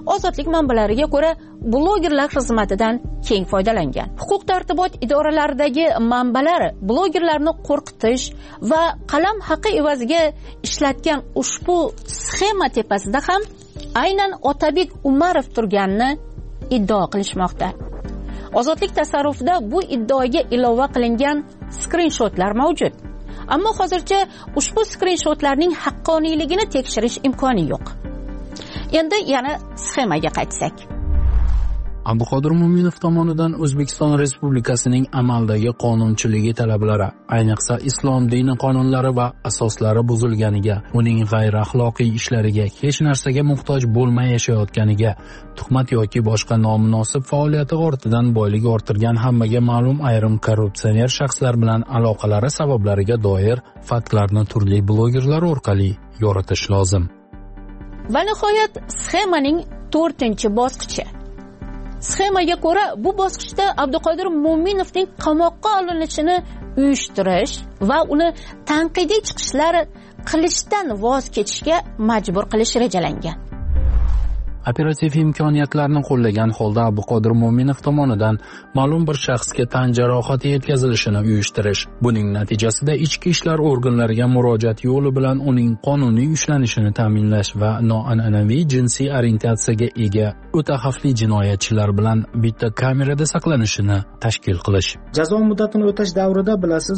Ozodlik manbalariga ko'ra, blogerlar xizmatidan keng foydalangan. Huquq tartibot idoralaridagi manbalar blogerlarni qo'rqitish va qalam haqi evaziga ishlatgan ushbu sxema tepasida ham aynan Otabek Umarov turganini iddao qilishmoqda. Ozodlik tasarrufida bu iddaoga ilova qilingan skrinshotlar mavjud. Ammo hozircha ushbu skrinshotlarning haqqoniyligini tekshirish imkoni yo'q. Endi yana sxemaga qaytsak. Abduqodir Mo'minov tomonidan O'zbekiston Respublikasining amaldagi qonunchiligi talablari, ayniqsa islom dini qonunlari va asoslari buzilganiga, uning g'ayri axloqiy ishlariga, hech narsaga muhtoj bo'lmay yashayotganiga, tuhmat yoki boshqa nomunosib faoliyati ortidan boylik orttirgan hammaga ma'lum ayrim korrupsioner shaxslar bilan aloqalari sabablariga doir faktlarni turli blogerlar orqali yoritish lozim. Va nihoyat sxemaning 4-bosqichi. Sxemaga ko'ra, bu bosqichda Abduqodir Mo'minovning qamoqqa olinishini uyushtirish va uni tanqidiy chiqishlar qilishdan voz kechishga majbur qilish rejalangan. Operativ imkoniyatlarni qo'llagan holda Abduqodir Mo'minov tomonidan ma'lum bir shaxsga tan jarohati yetkazilishini uyushtirish, buning natijasida ichki ishlar organlariga murojaat yo'li bilan uning qonuniy ushlanishini ta'minlash va noan'anaviy jinsiy orientatsiyaga ega o'ta xavfli jinoyatchilar bilan bitta kamerada saqlanishini tashkil qilish. Jazo muddatini o'tash davrida bilasiz,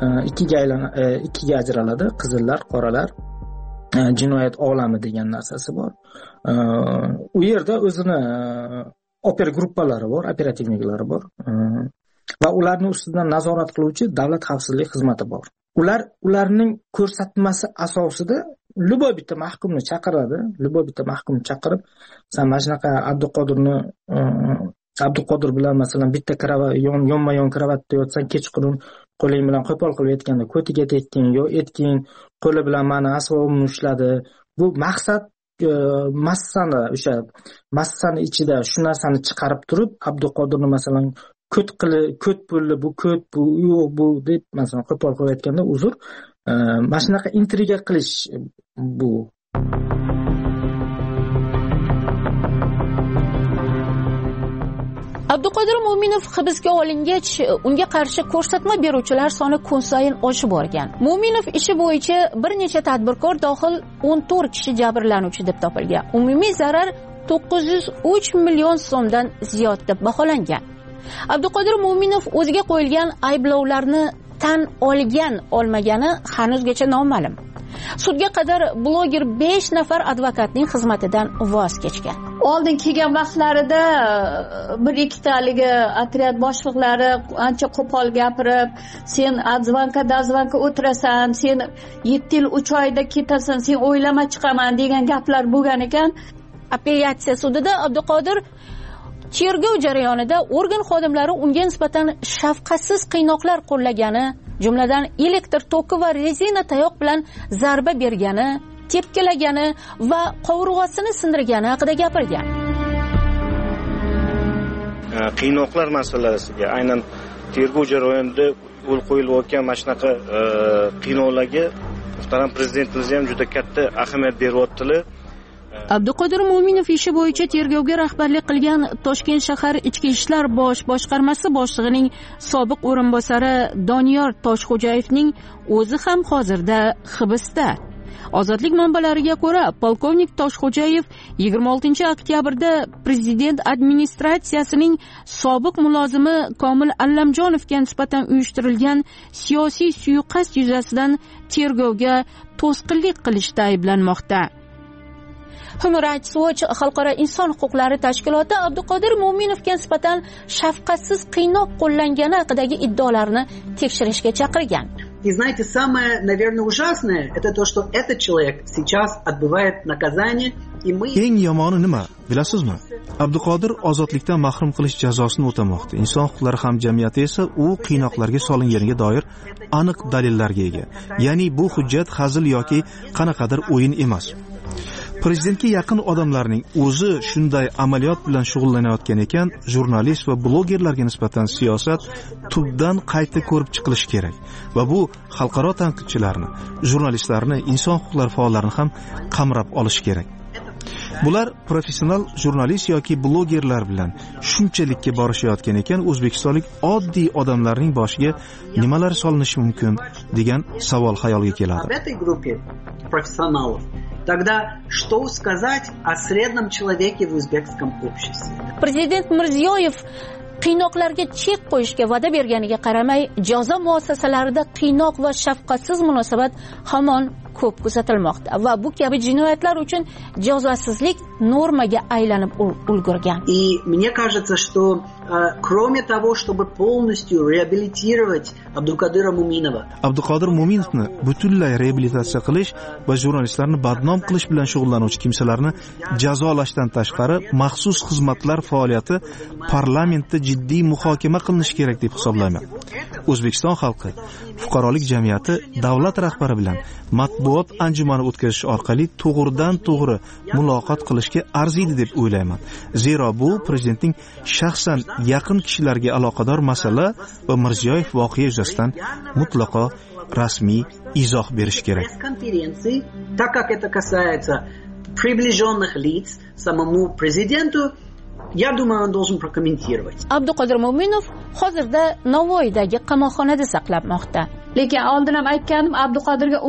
ikkiga ajraladi, qizillar, qoralar. Jinoyat olami degan narsasi bor. U yerda o'zini oper gruppalari bor, operativniklari bor va ularning ustidan nazorat qiluvchi davlat xavfsizlik xizmati bor. Ularning ko'rsatmasi asosida luboy bitta mahkumni chaqiradi, chaqirib, sen mana shunaqa Abduqodir bilan masalan bitta yonma-yon kravatda yotsang, kechqurun qo'ling bilan qo'pol qilib aytganda ko'tiga tekking, yo etking, qo'li bilan meni asbobimni ushladi. Bu maqsad massani ichida shu narsani chiqarib turib, Abduqodirni masalan ko't bo'ldi, bu yo'q bu deb masalan qo'pol qilib aytganda uzr, mana shunaqa intriga qilish bu. Abduqodir Mo'minov hibsga olingach, unga qarshi ko'rsatma beruvchilar soni kun sayin oshib borgan. Mo'minov ishi bo'yicha bir necha tadbirkor dohil 14 kishi jabrlanuvchi deb topilgan. Umumiy zarar 903 million so'mdan ziyod deb baholangan. Abduqodir Mo'minov o'ziga qo'yilgan ayblovlarni tan olmagani hanuzgacha noma'lum. Sudga qadar bloger 5 nafar advokatning xizmatidan voz kechgan. Oldin kelgan vaqtlarida bir ikkitaligi otryad boshliqlari ancha qo'pol gapirib, sen dazvanka o'tirasan, sen 7 yil 3 oyda ketasan, sen o'ylama chiqaman degan gaplar bo'lgan ekan. Apellyatsiya sudida Abduqodir tergov jarayonida organ xodimlari unga nisbatan shafqatsiz qiynoqlar qo'llagani, jumladan elektr toki va rezina tayoq bilan zarba bergani, tepkilagani va qovurg'asini sindirgani haqida gapirgan. Qiynoqlar masalasiga, aynan tergov jarayonida yo'l qo'yilayotgan mana shunaqa qiynoqlarga muhtaram prezidentimiz ham juda katta ahamiyat beryaptilar. Abduqodir Mo'minov ishi bo'yicha tergovga rahbarlik qilgan Toshkent shahar Ichki ishlar bosh boshqarmasi boshlig'ining sobiq o'rinbosari Doniyor Toshxo'jayevning o'zi ham hozirda hibsda. Ozodlik manbalariga ko'ra, polkovnik Toshxo'jayev 26 oktyabrda prezident administratsiyasining sobiq mulozimi Komil Allamjonovga nisbatan uyushtirilgan siyosiy suiqasd yuzasidan tergovga to'sqinlik qilishda ayblanmoqda. Human Rights Watch xalqaro inson huquqlari tashkiloti Abduqodir Mo'minovga nisbatan shafqatsiz qiynoq qo'llangani haqidagi iddaolarni tekshirishga chaqirgan. И знаете, самое, наверное, ужасное это то, что этот человек сейчас отбывает наказание, и мы... Eng yomoni nima, bilasizmi? Abduqodir ozodlikdan mahrum qilish jazosini o'tamoqda. Inson huquqlari hamjamiyati esa u qiynoqlarga solinganiga doir aniq dalillarga ega. Ya'ni bu hujjat hazil yoki qanaqadir o'yin emas. Prezidentga yaqin odamlarning o'zi shunday amaliyot bilan shug'ullanayotgan ekan, jurnalist va blogerlarga nisbatan siyosat tubdan qayta ko'rib chiqilishi kerak va bu xalqaro tanqidchilarni, jurnalistlarni, inson huquqlari faollarini ham qamrab olish kerak. Bular professional jurnalist yoki blogerlar bilan shunchalikka borishayotgan ekan, o'zbekistonlik oddiy odamlarning boshiga nimalar solinishi mumkin degan savol xayolga keladi. В этой группе профессионалов тогда что сказать о среднем человеке в узбекском обществе? Prezident Mirziyoyev qiynoqlarga chek qo'yishga va'da berganiga qaramay, jazo muassasalarida qiynoq va shafqatsiz munosabat hamon ko'p kuzatilmoqda va bu kabi jinoyatlar uchun jazosizlik normaga aylanib ulgurgan. И мне кажется, что кроме того, чтобы полностью реабилитировать Абдукадира Муминова, Abduqodir Muminovni butunlay reabilitatsiya qilish va jurnalistlarni badnom qilish bilan shug'ullanuvchi kimsalarni jazolashdan tashqari maxsus xizmatlar faoliyati parlamentda jiddiy muhokama qilinishi kerak deb hisoblayman. O'zbekiston xalqi, fuqarolik jamiyati davlat rahbari bilan matbuot anjumani o'tkazish orqali to'g'ridan to'g'ri muloqot qilishga arziydi deb o'ylayman. Zero bu prezidentning shaxsan yaqin kishilarga aloqador masala va Mirziyoyev voqea yuzasidan mutlaqo rasmiy izoh berish kerak. Конференции, так как это касается приближенных лиц самому президенту, я думаю, он должен прокомментировать. Abduqodir Mo'minov hozirda Navoiydagi qamoqxonada saqlanmoqda. Lekin oldin ham aytganim, Abduqodirga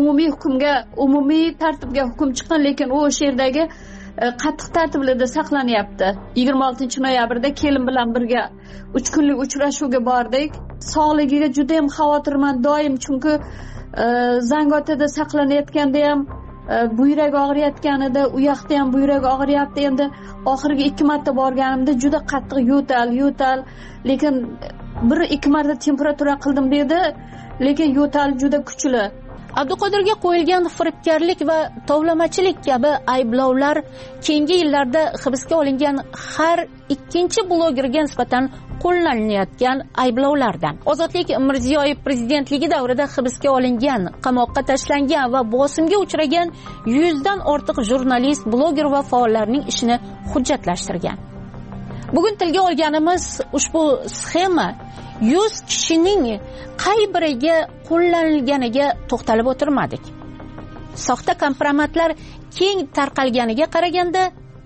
umumiy tartibga hukm chiqqan, lekin u o'sha yerdagi qattiq tartiblarda saqlanyapti. 26 noyabrda kelin bilan birga 3 kunlik uchrashuvga bordik. Sog'ligiga juda ham xavotirman doim, chunki Zangotada saqlanayotganda ham buyrak og'riyotganida, u yoqda ham buyrak og'riyapti. Endi oxirgi 2 marta borganimda juda qattiq yo'tal, lekin 1-2 marta temperatura qildim dedi, lekin yo'tal juda kuchli. Abduqodirga qo'yilgan firibgarlik va tovlamachilik kabi ayblovlar keyingi yillarda hibsga olingan har ikkinchi blogerga nisbatan qo'llanayotgan ayblovlardan. Ozodlik Mirziyoyev prezidentligi davrida hibsga olingan, qamoqqa tashlangan va bosimga uchragan 100 dan ortiq jurnalist, bloger va faollarning ishini hujjatlashtirgan. Bugun tilga olganimiz ushbu sxema 100 kishining qay biriga qo'llanilganiga to'xtalib o'tirmadik. Soxta kompromatlar keng tarqalganiga qaraganda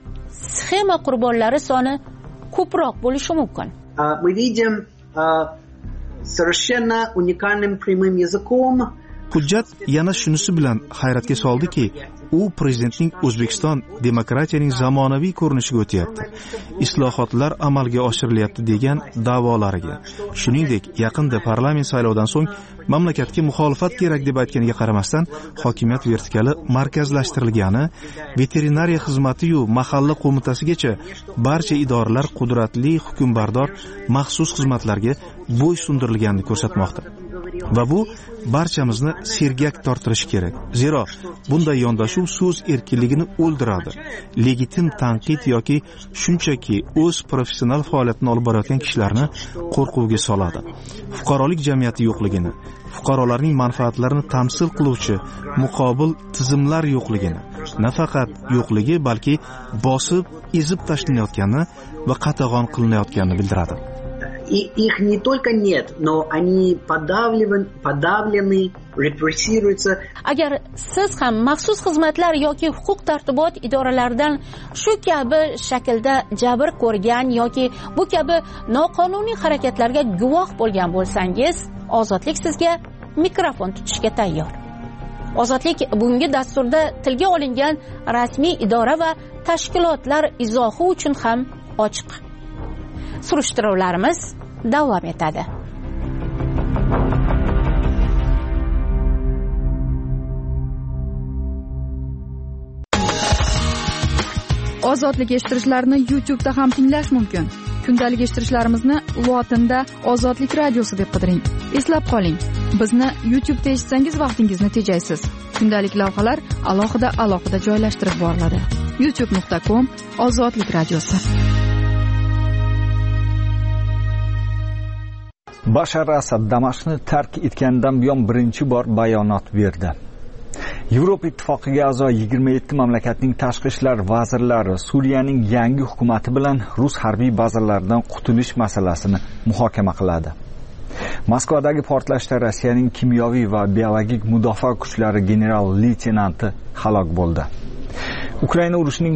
sxema qurbonlari soni ko'proq bo'lishi mumkin. Мы видим совершенно уникальным прямым языком. Hujjat yana shunisi bilan hayratga soldiki, u prezidentning O'zbekiston demokratiyaning zamonaviy ko'rinishiga o'tyapti, islohotlar amalga oshirilyapti degan da'volariga, shuningdek yaqinda parlament saylovidan so'ng mamlakatga muxolifat kerak deb aytganiga qaramasdan hokimiyat vertikali markazlashtirilgani, veterinariya xizmati-yu mahalla qo'mitasigacha barcha idoralar qudratli hukmbardor maxsus xizmatlarga bo'ysundirilganini ko'rsatmoqda. Va bu barchamizni sergak tortirishi kerak. Zero bunday yondashuv so'z erkinligini o'ldiradi. Legitim tanqid yoki shunchaki o'z professional faoliyatini olib borayotgan kishilarni qo'rquvga soladi. Fuqarolik jamiyati yo'qligini, fuqarolarning manfaatlarini tamsil qiluvchi muqobil tizimlar yo'qligini, nafaqat yo'qligi, balki bosib, ezib tashlanayotganini va qatag'on qilinayotganini bildiradi. Их не только нет, но они подавлены, репрессируются. Agar siz ham maxsus xizmatlar yoki huquq tartibot idoralaridan shu kabi shaklda jabr ko'rgan yoki bu kabi noqonuniy harakatlarga guvoh bo'lgan bo'lsangiz, Ozodlik sizga mikrofon tutishga tayyor. Ozodlik bugungi dasturda tilga olingan rasmiy idora va tashkilotlar izohi uchun ham ochiq. Surishtiruvlarimiz davom etadi. Ozodlik eshittirishlarni YouTube'da ham tinglash mumkin. Kundalik eshittirishlarimizni lotinda Ozodlik radiosi deb qidiring. Eslab qoling, bizni YouTube'da eshitsangiz vaqtingizni tejaysiz. Kundalik lavhalar alohida joylashtirib boriladi. youtube.com/Ozodlik radiosi. Bashar Asad Damashqni tark etgandan buyon birinchi bor bayonot berdi. Yevropa ittifoqiga a'zo 27 mamlakatning tashqi ishlar vazirlari Suriyaning yangi hukumati bilan rus harbiy bazalaridan qutulish masalasini muhokama qiladi. Moskvadagi portlashda Rossiyaning kimyoviy va biologik mudofaa kuchlari general-leytenanti halok bo'ldi. Ukraina urushining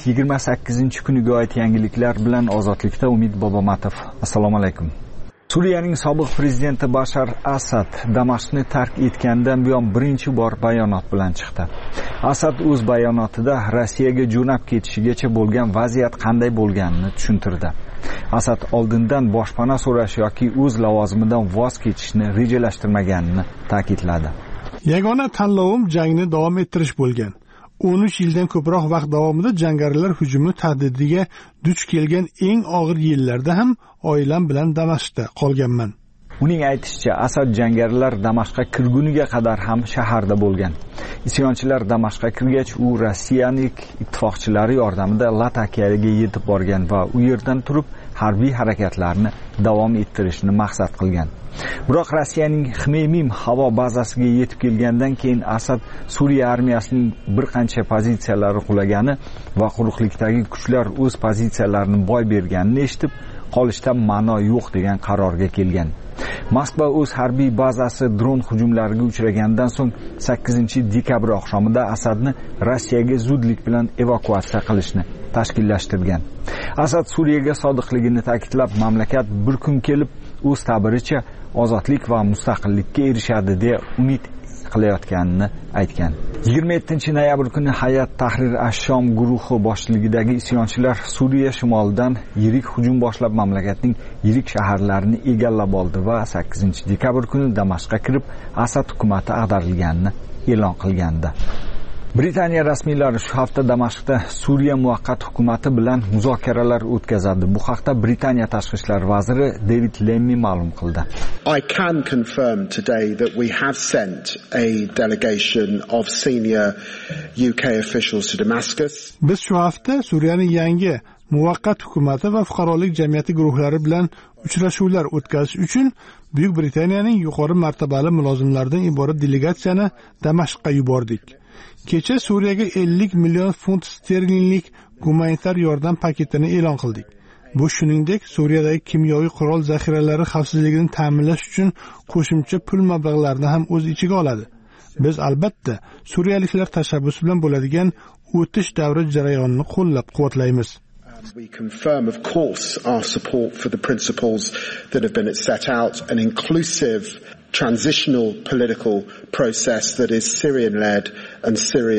1028-kuniga oid yangiliklar bilan Ozodlikda Umid Bobomatov. Assalomu alaykum. Suriyaning sobiq prezidenti Bashar Asad Damashqni tark etgandan buyon birinchi bor bayonot bilan chiqdi. Asad o'z bayonotida Rossiyaga jo'nab ketishigacha bo'lgan vaziyat qanday bo'lganini tushuntirdi. Asad oldindan boshpana so'rash yoki o'z lavozimidan voz kechishni rejalashtirmaganini ta'kidladi. Yagona tanlovim jangni davom ettirish bo'lgan. 13 yildan ko'proq vaqt davomida jangarilar hujumi tahdidiga duch kelgan eng og'ir yillarda ham oilam bilan Damashqda qolganman. Uning aytishicha, Asad jangarilar Damashqqa kirguniga qadar ham shaharda bo'lgan. Isyonchilar Damashqqa kirgach, u Rossiyaning ittifoqchilari yordamida Latakiyaga yetib borgan va u yerdan turib harbiy harakatlarni davom ettirishni maqsad qilgan. Biroq Rossiyaning Xmeymim havo bazasiga yetib kelgandan keyin Asad Suriya armiyasining bir qancha pozitsiyalari qulagani va quruqlikdagi kuchlar o'z pozitsiyalarini boy berganini eshitib, qolishdan ma'no yo'q degan qarorga kelgan. Moskva o'z harbiy bazasi dron hujumlariga uchragandan so'ng 8-dekabr oqshomida Asadni Rossiyaga zudlik bilan evakuatsiya qilishni tashkillashtirgan. Asad Suriyaga sodiqligini ta'kidlab, mamlakat bir kun kelib o'z ta'biricha ozodlik va mustaqillikka erishadi deya umid qilayotganini aytgan. 27-noyabr kuni Hayat Tahrir ash-Shom guruhi boshchiligidagi isyonchilar Suriya shimolidan yirik hujum boshlab mamlakatning yirik shaharlarini egallab oldi va 8-dekabr kuni Damashqqa kirib Asad hukumati ag'darilganini e'lon qilgandi. Britaniya rasmiylari shu hafta Damashqda Suriya muvaqqat hukumati bilan muzokaralar o'tkazadi. Bu haqda Britaniya tashqi ishlar vaziri David Lammy ma'lum qildi. I can confirm today that we have sent a delegation of senior UK officials to Damascus. Biz shu hafta Suriyaning yangi muvaqqat hukumati va fuqarolik jamiyati guruhlari bilan uchrashuvlar o'tkazish uchun Buyuk Britaniyaning yuqori martabali mulozimlaridan iborat delegatsiyani Damashqqa yubordik. Kecha Suriyaga 50 million funt sterlinlik gumanitar yordam paketini e'lon qildik. Bu shuningdek Suriyadagi kimyoviy qurol zaxiralari xavfsizligini ta'minlash uchun qo'shimcha pul mablag'larini ham o'z ichiga oladi. Biz albatta suriyaliklar tashabbusi bilan bo'ladigan o'tish davri jarayonini qo'llab-quvvatlaymiz. We confirm, of course, our support for the principles that have been set out, an inclusive transitional political process that is Syrian-led and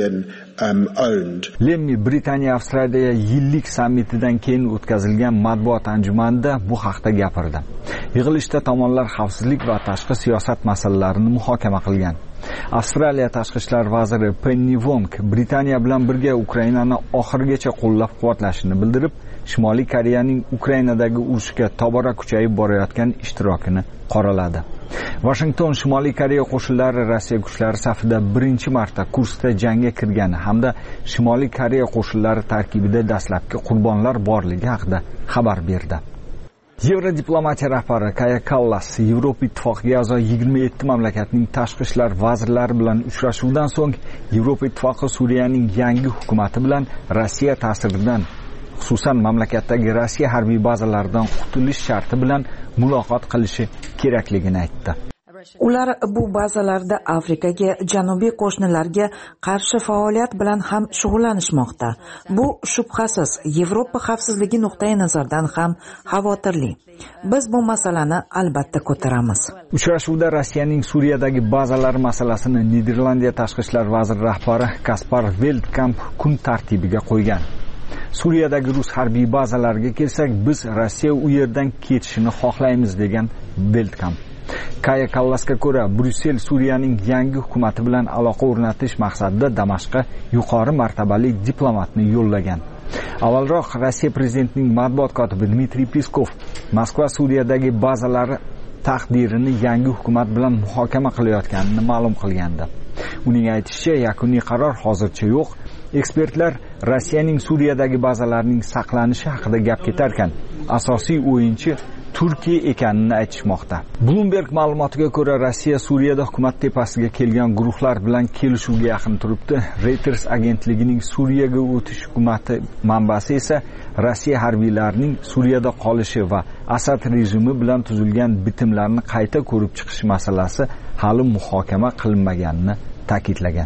Syrian-owned. Lemmi Britaniya Avstraliya yillik sammitidan keyin o'tkazilgan matbuot anjumanida bu haqda gapirdi. Yig'ilishda tomonlar xavfsizlik va tashqi siyosat masalalarini muhokama qilgan. Avstraliya tashqi ishlar vaziri Penny Wong Britaniya bilan birga Ukrainani oxirigacha qo'llab-quvvatlashini bildirib, Shimoliy Koreyaning Ukrainadagi urushga tobora kuchayib borayotgan ishtirokini qoraladi. Washington Shimoliy Koreya qo'shinlari Rossiya kuchlari safida birinchi marta Kurskda jangga kirgani hamda Shimoliy Koreya qo'shinlari tarkibida dastlabki qurbonlar borligi haqida xabar berdi. Yevrodiplomatiya rahbari Kaja Kallas Yevropa Ittifoqiga a'zo 27 mamlakatning tashqi ishlar vazirlari bilan uchrashuvdan so'ng Yevropa Ittifoqi Suriyaning yangi hukumati bilan Rossiya ta'siridan, xususan mamlakatdagi Rossiya harbiy bazalaridan qutulish sharti bilan muloqot qilishi kerakligini aytdi. Ular bu bazalarda Afrikaga, janubiy qo'shnilarga qarshi faoliyat bilan ham shug'ullanishmoqda. Bu shubhasiz Yevropa xavfsizligi nuqtai nazaridan ham xavotirli. Biz bu masalani albatta ko'taramiz. Uchrashuvda Rossiyaning Suriyadagi bazalari masalasini Niderlandiya tashqi ishlar vaziri rahbari Kaspar Veldkamp kun tartibiga qo'ygan. Suriyadagi rus harbiy bazalariga kelsak, biz Rossiya u yerdan ketishini xohlaymiz degan Veldkamp. Kaja Kallasga ko'ra, Bryussel Suriyaning yangi hukumati bilan aloqa o'rnatish maqsadida Damashqqa yuqori martabali diplomatni yo'llagan. Avvalroq Rossiya prezidentining matbuot kotibi Dmitriy Peskov Moskva Suriyadagi bazalari taqdirini yangi hukumat bilan muhokama qilayotganini ma'lum qilgandi. Uning aytishicha, yakuniy qaror hozircha yo'q. Ekspertlar Rossiyaning Suriyadagi bazalarining saqlanishi haqida gap ketarkan, asosiy o'yinchi Turkiya ekanini aytishmoqda. Bloomberg ma'lumotiga ko'ra, Rossiya Suriyada hukumat tepasiga kelgan guruhlar bilan kelishuvga yaqin turibdi. Reuters agentligining Suriyaga o'tish hukumati manbasi esa Rossiya harbiylarining Suriyada qolishi va Asad rejimi bilan tuzilgan bitimlarni qayta ko'rib chiqish masalasi hali muhokama qilinmaganini ta'kidlagan.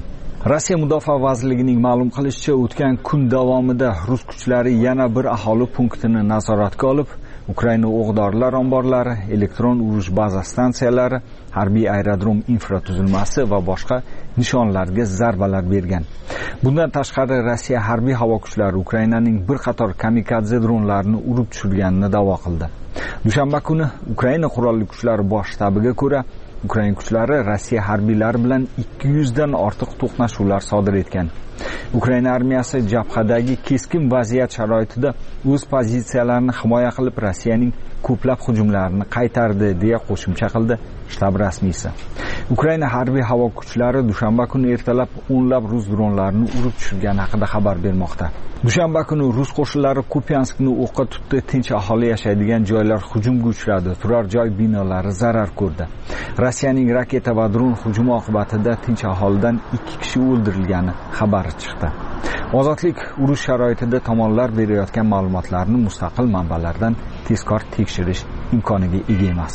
Rossiya Mudofaa vazirligining ma'lum qilishicha, o'tgan kun davomida rus kuchlari yana bir aholi punktini nazoratga olib, Ukraina o'q-dorilar omborlari, elektron urush baza stansiyalari, harbiy aerodrom infratuzilmasi va boshqa nishonlarga zarbalar bergan. Bundan tashqari Rossiya harbiy havo kuchlari Ukrainaning bir qator kamikadze dronlarini urib tushirganini da'vo qildi. Dushanba kuni Ukraina qurolli kuchlari bosh shtabiga ko'ra, Ukraina kuchlari Rossiya harbiylari bilan 200 dan ortiq to'qnashuvlar sodir etgan. Ukraina armiyasi jabhadagi keskin vaziyat sharoitida o'z pozitsiyalarini himoya qilib, Rossiyaning ko'plab hujumlarini qaytardi, deya qo'shimcha qildi shtab rasmiysi. Ukraina harbiy havo kuchlari dushanba kuni ertalab o'nlab rus dronlarini urib tushirgani haqida xabar bermoqda. Dushanba kuni rus qo'shinlari Kupianskni o'qqa tutdi, tinch aholi yashaydigan joylar hujumga uchradi, turar joy binolari zarar ko'rdi. Rossiyaning raketa va dron hujumi oqibatida tinch aholidan 2 kishi o'ldirilgani xabari chiqdi. Ozodlik urush sharoitida tomonlar berayotgan ma'lumotlarni mustaqil manbalardan tezkor tekshirish imkoniga ega emas.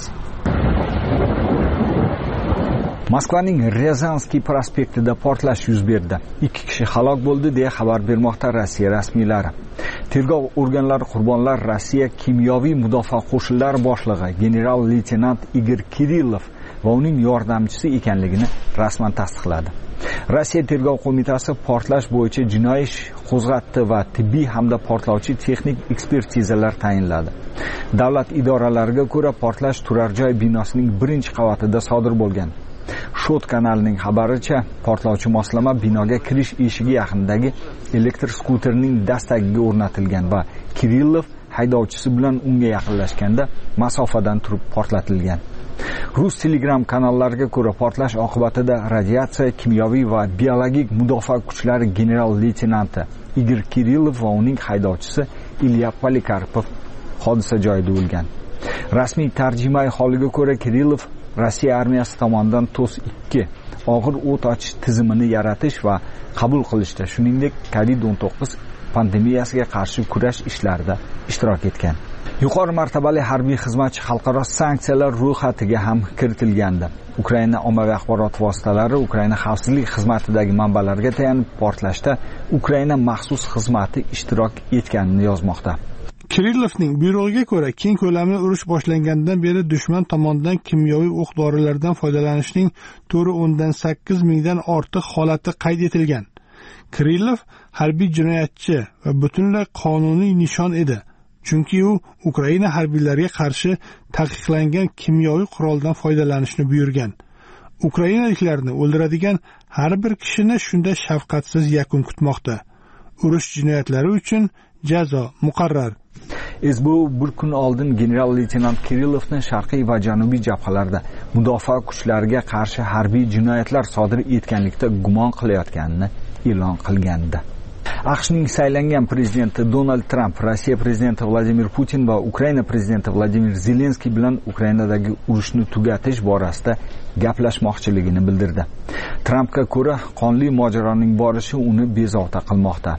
Moskvaning Ryazanskiy prospektida portlash yuz berdi. 2 kishi halok bo'ldi, deya xabar bermoqda Rossiya rasmiylari. Tergov organlari qurbonlar Rossiya kimyoviy mudofaa qo'shinlari boshlig'i general-leytenant Igor Kirillov va uning yordamchisi ekanligini rasman tasdiqladi. Rossiya tergov qo'mitasi portlash bo'yicha jinoiy ish qo'zg'atdi va tibbiy hamda portlovchi texnik ekspertizalar tayinladi. Davlat idoralariga ko'ra, portlash turar joy binosining 1-qavatida sodir bo'lgan. Shot kanalining xabaricha, portlovchi moslama binoga kirish eshigi yaqinidagi elektr skuterning dastagiga o'rnatilgan va Kirillov haydovchisi bilan unga yaqinlashganda masofadan turib portlatilgan. Rus Telegram kanallariga ko'ra, portlash oqibatida radiatsiya, kimyoviy va biologik mudofaa kuchlari general-leytenanti Igor Kirillov va uning haydovchisi Ilya Polikarpov hodisa joyida o'lgan. Rasmiy tarjimai holiga ko'ra, Kirillov Rossiya armiyasi tomonidan TOS-2 og'ir o't ochish tizimini yaratish va qabul qilishda, shuningdek COVID-19 pandemiyasiga qarshi kurash ishlarida ishtirok etgan. Yuqori martabali harbiy xizmatchi xalqaro sanksiyalar ro'yxatiga ham kiritilgandi. Ukraina ommaviy axborot vositalari Ukraina xavfsizlik xizmatidagi manbalarga tayanib, portlashda Ukraina maxsus xizmati ishtirok etganini yozmoqda. Kirillovning buyrug'iga ko'ra, keng ko'lamli urush boshlangandan beri dushman tomonidan kimyoviy o'q-dorilardan foydalanishning 4.8 mingdan ortiq holati qayd etilgan. Kirillov harbiy jinoyatchi va butunlay qonuniy nishon edi. Chunki u Ukraina harbiylariga qarshi taqiqlangan kimyoviy quroldan foydalanishni buyurgan. Ukrainaliklarni o'ldiradigan har bir kishini shunda shafqatsiz yakun kutmoqda. Urush jinoyatlari uchun jazo muqarrar. SBU bir kun oldin general-leytenant Kirillovni sharqiy va janubiy jabhalarda mudofaa kuchlariga qarshi harbiy jinoyatlar sodir etganlikda gumon qilayotganini e'lon qilgandi. AQShning saylangan prezidenti Donald Trump Rossiya prezidenti Vladimir Putin va Ukraina prezidenti Vladimir Zelenskiy bilan Ukrainadagi urushni tugatish borasida gaplashmoqchiligini bildirdi. Trumpga ko'ra, qonli mojaroning borishi uni bezovta qilmoqda.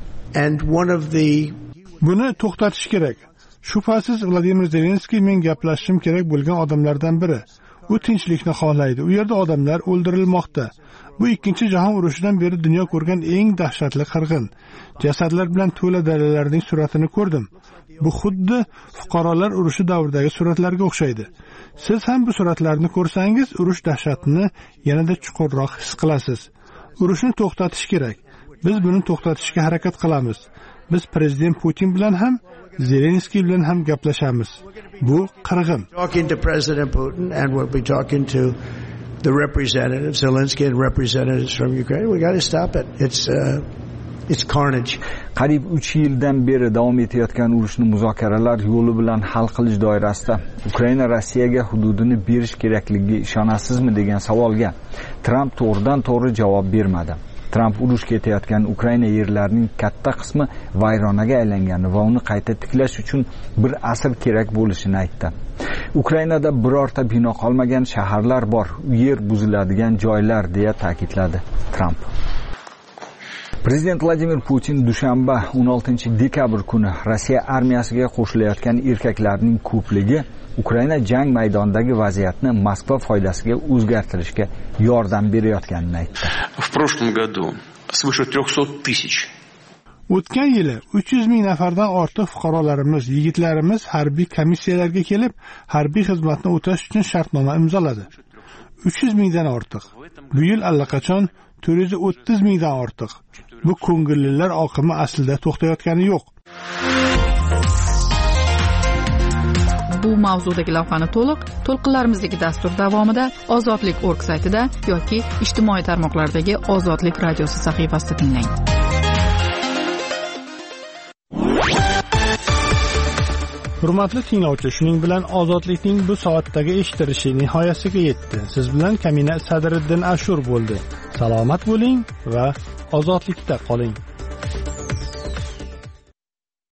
Buni to'xtatish kerak. Shubhasiz Vladimir Zelenskiy men gaplashishim kerak bo'lgan odamlardan biri. U tinchlikni xohlaydi. U yerda odamlar o'ldirilmoqda. Bu 2-jahon urushidan beri dunyo ko'rgan eng dahshatli qirg'in. Jasadlar bilan to'la dalalarning suratini ko'rdim. Bu xuddi fuqarolar urushi davridagi suratlarga o'xshaydi. Siz ham bu suratlarni ko'rsangiz, urush dahshatini yanada chuqurroq his qilasiz. Urushni to'xtatish kerak. Biz buni to'xtatishga harakat qilamiz. Biz prezident Putin bilan ham, Zelenskiy bilan ham gaplashamiz. Bu qirg'in. The representatives, Zelensky and representatives from Ukraine, we got to stop it. It's carnage. Qariyb 3 yildan beri davom etayotgan urushni muzokaralar yo'li bilan hal qilish doirasida Ukraina Rossiyaga hududini berish kerakligiga ishonasizmi degan savolga Trump to'g'ridan-to'g'ri javob bermadi. Trump urush ketayotgan Ukraina yerlarining katta qismi vayronaga aylangani va uni qayta tiklash uchun bir asr kerak bo'lishini aytdi. Ukrainada birorta bino qolmagan shaharlar bor, yer buziladigan joylar, deya ta'kidladi Trump. Prezident Vladimir Putin dushanba 16-dekabr kuni Rossiya armiyasiga qo'shilayotgan erkaklarning ko'pligi Ukraina jang maydonidagi vaziyatni Moskva foydasiga o'zgartirishga yordam berayotganini aytdi. В прошлом году свыше 300 тысяч. O'tgan yili 300 ming nafardan ortiq fuqarolarimiz, yigitlarimiz harbiy komissiyalarga kelib, harbiy xizmatni o'tash uchun shartnoma imzoladi. 300 mingdan ortiq. Bu yil allaqachon 430 mingdan ortiq. Bu ko'ngillilar oqimi aslida to'xtayotgani yo'q. Bu mavzudagi lavhani to'lqinlarimizdagi dastur davomida ozodlik.org saytida yoki ijtimoiy tarmoqlardagi Ozodlik radiosi sahifasida tinglang. Hurmatli tinglovchi, shuning bilan ozodlikning bu soatdagi eshittirishi nihoyasiga yetdi. Siz bilan Kamina Sadriddin Ashur bo'ldi. Salomat bo'ling va ozodlikda qoling.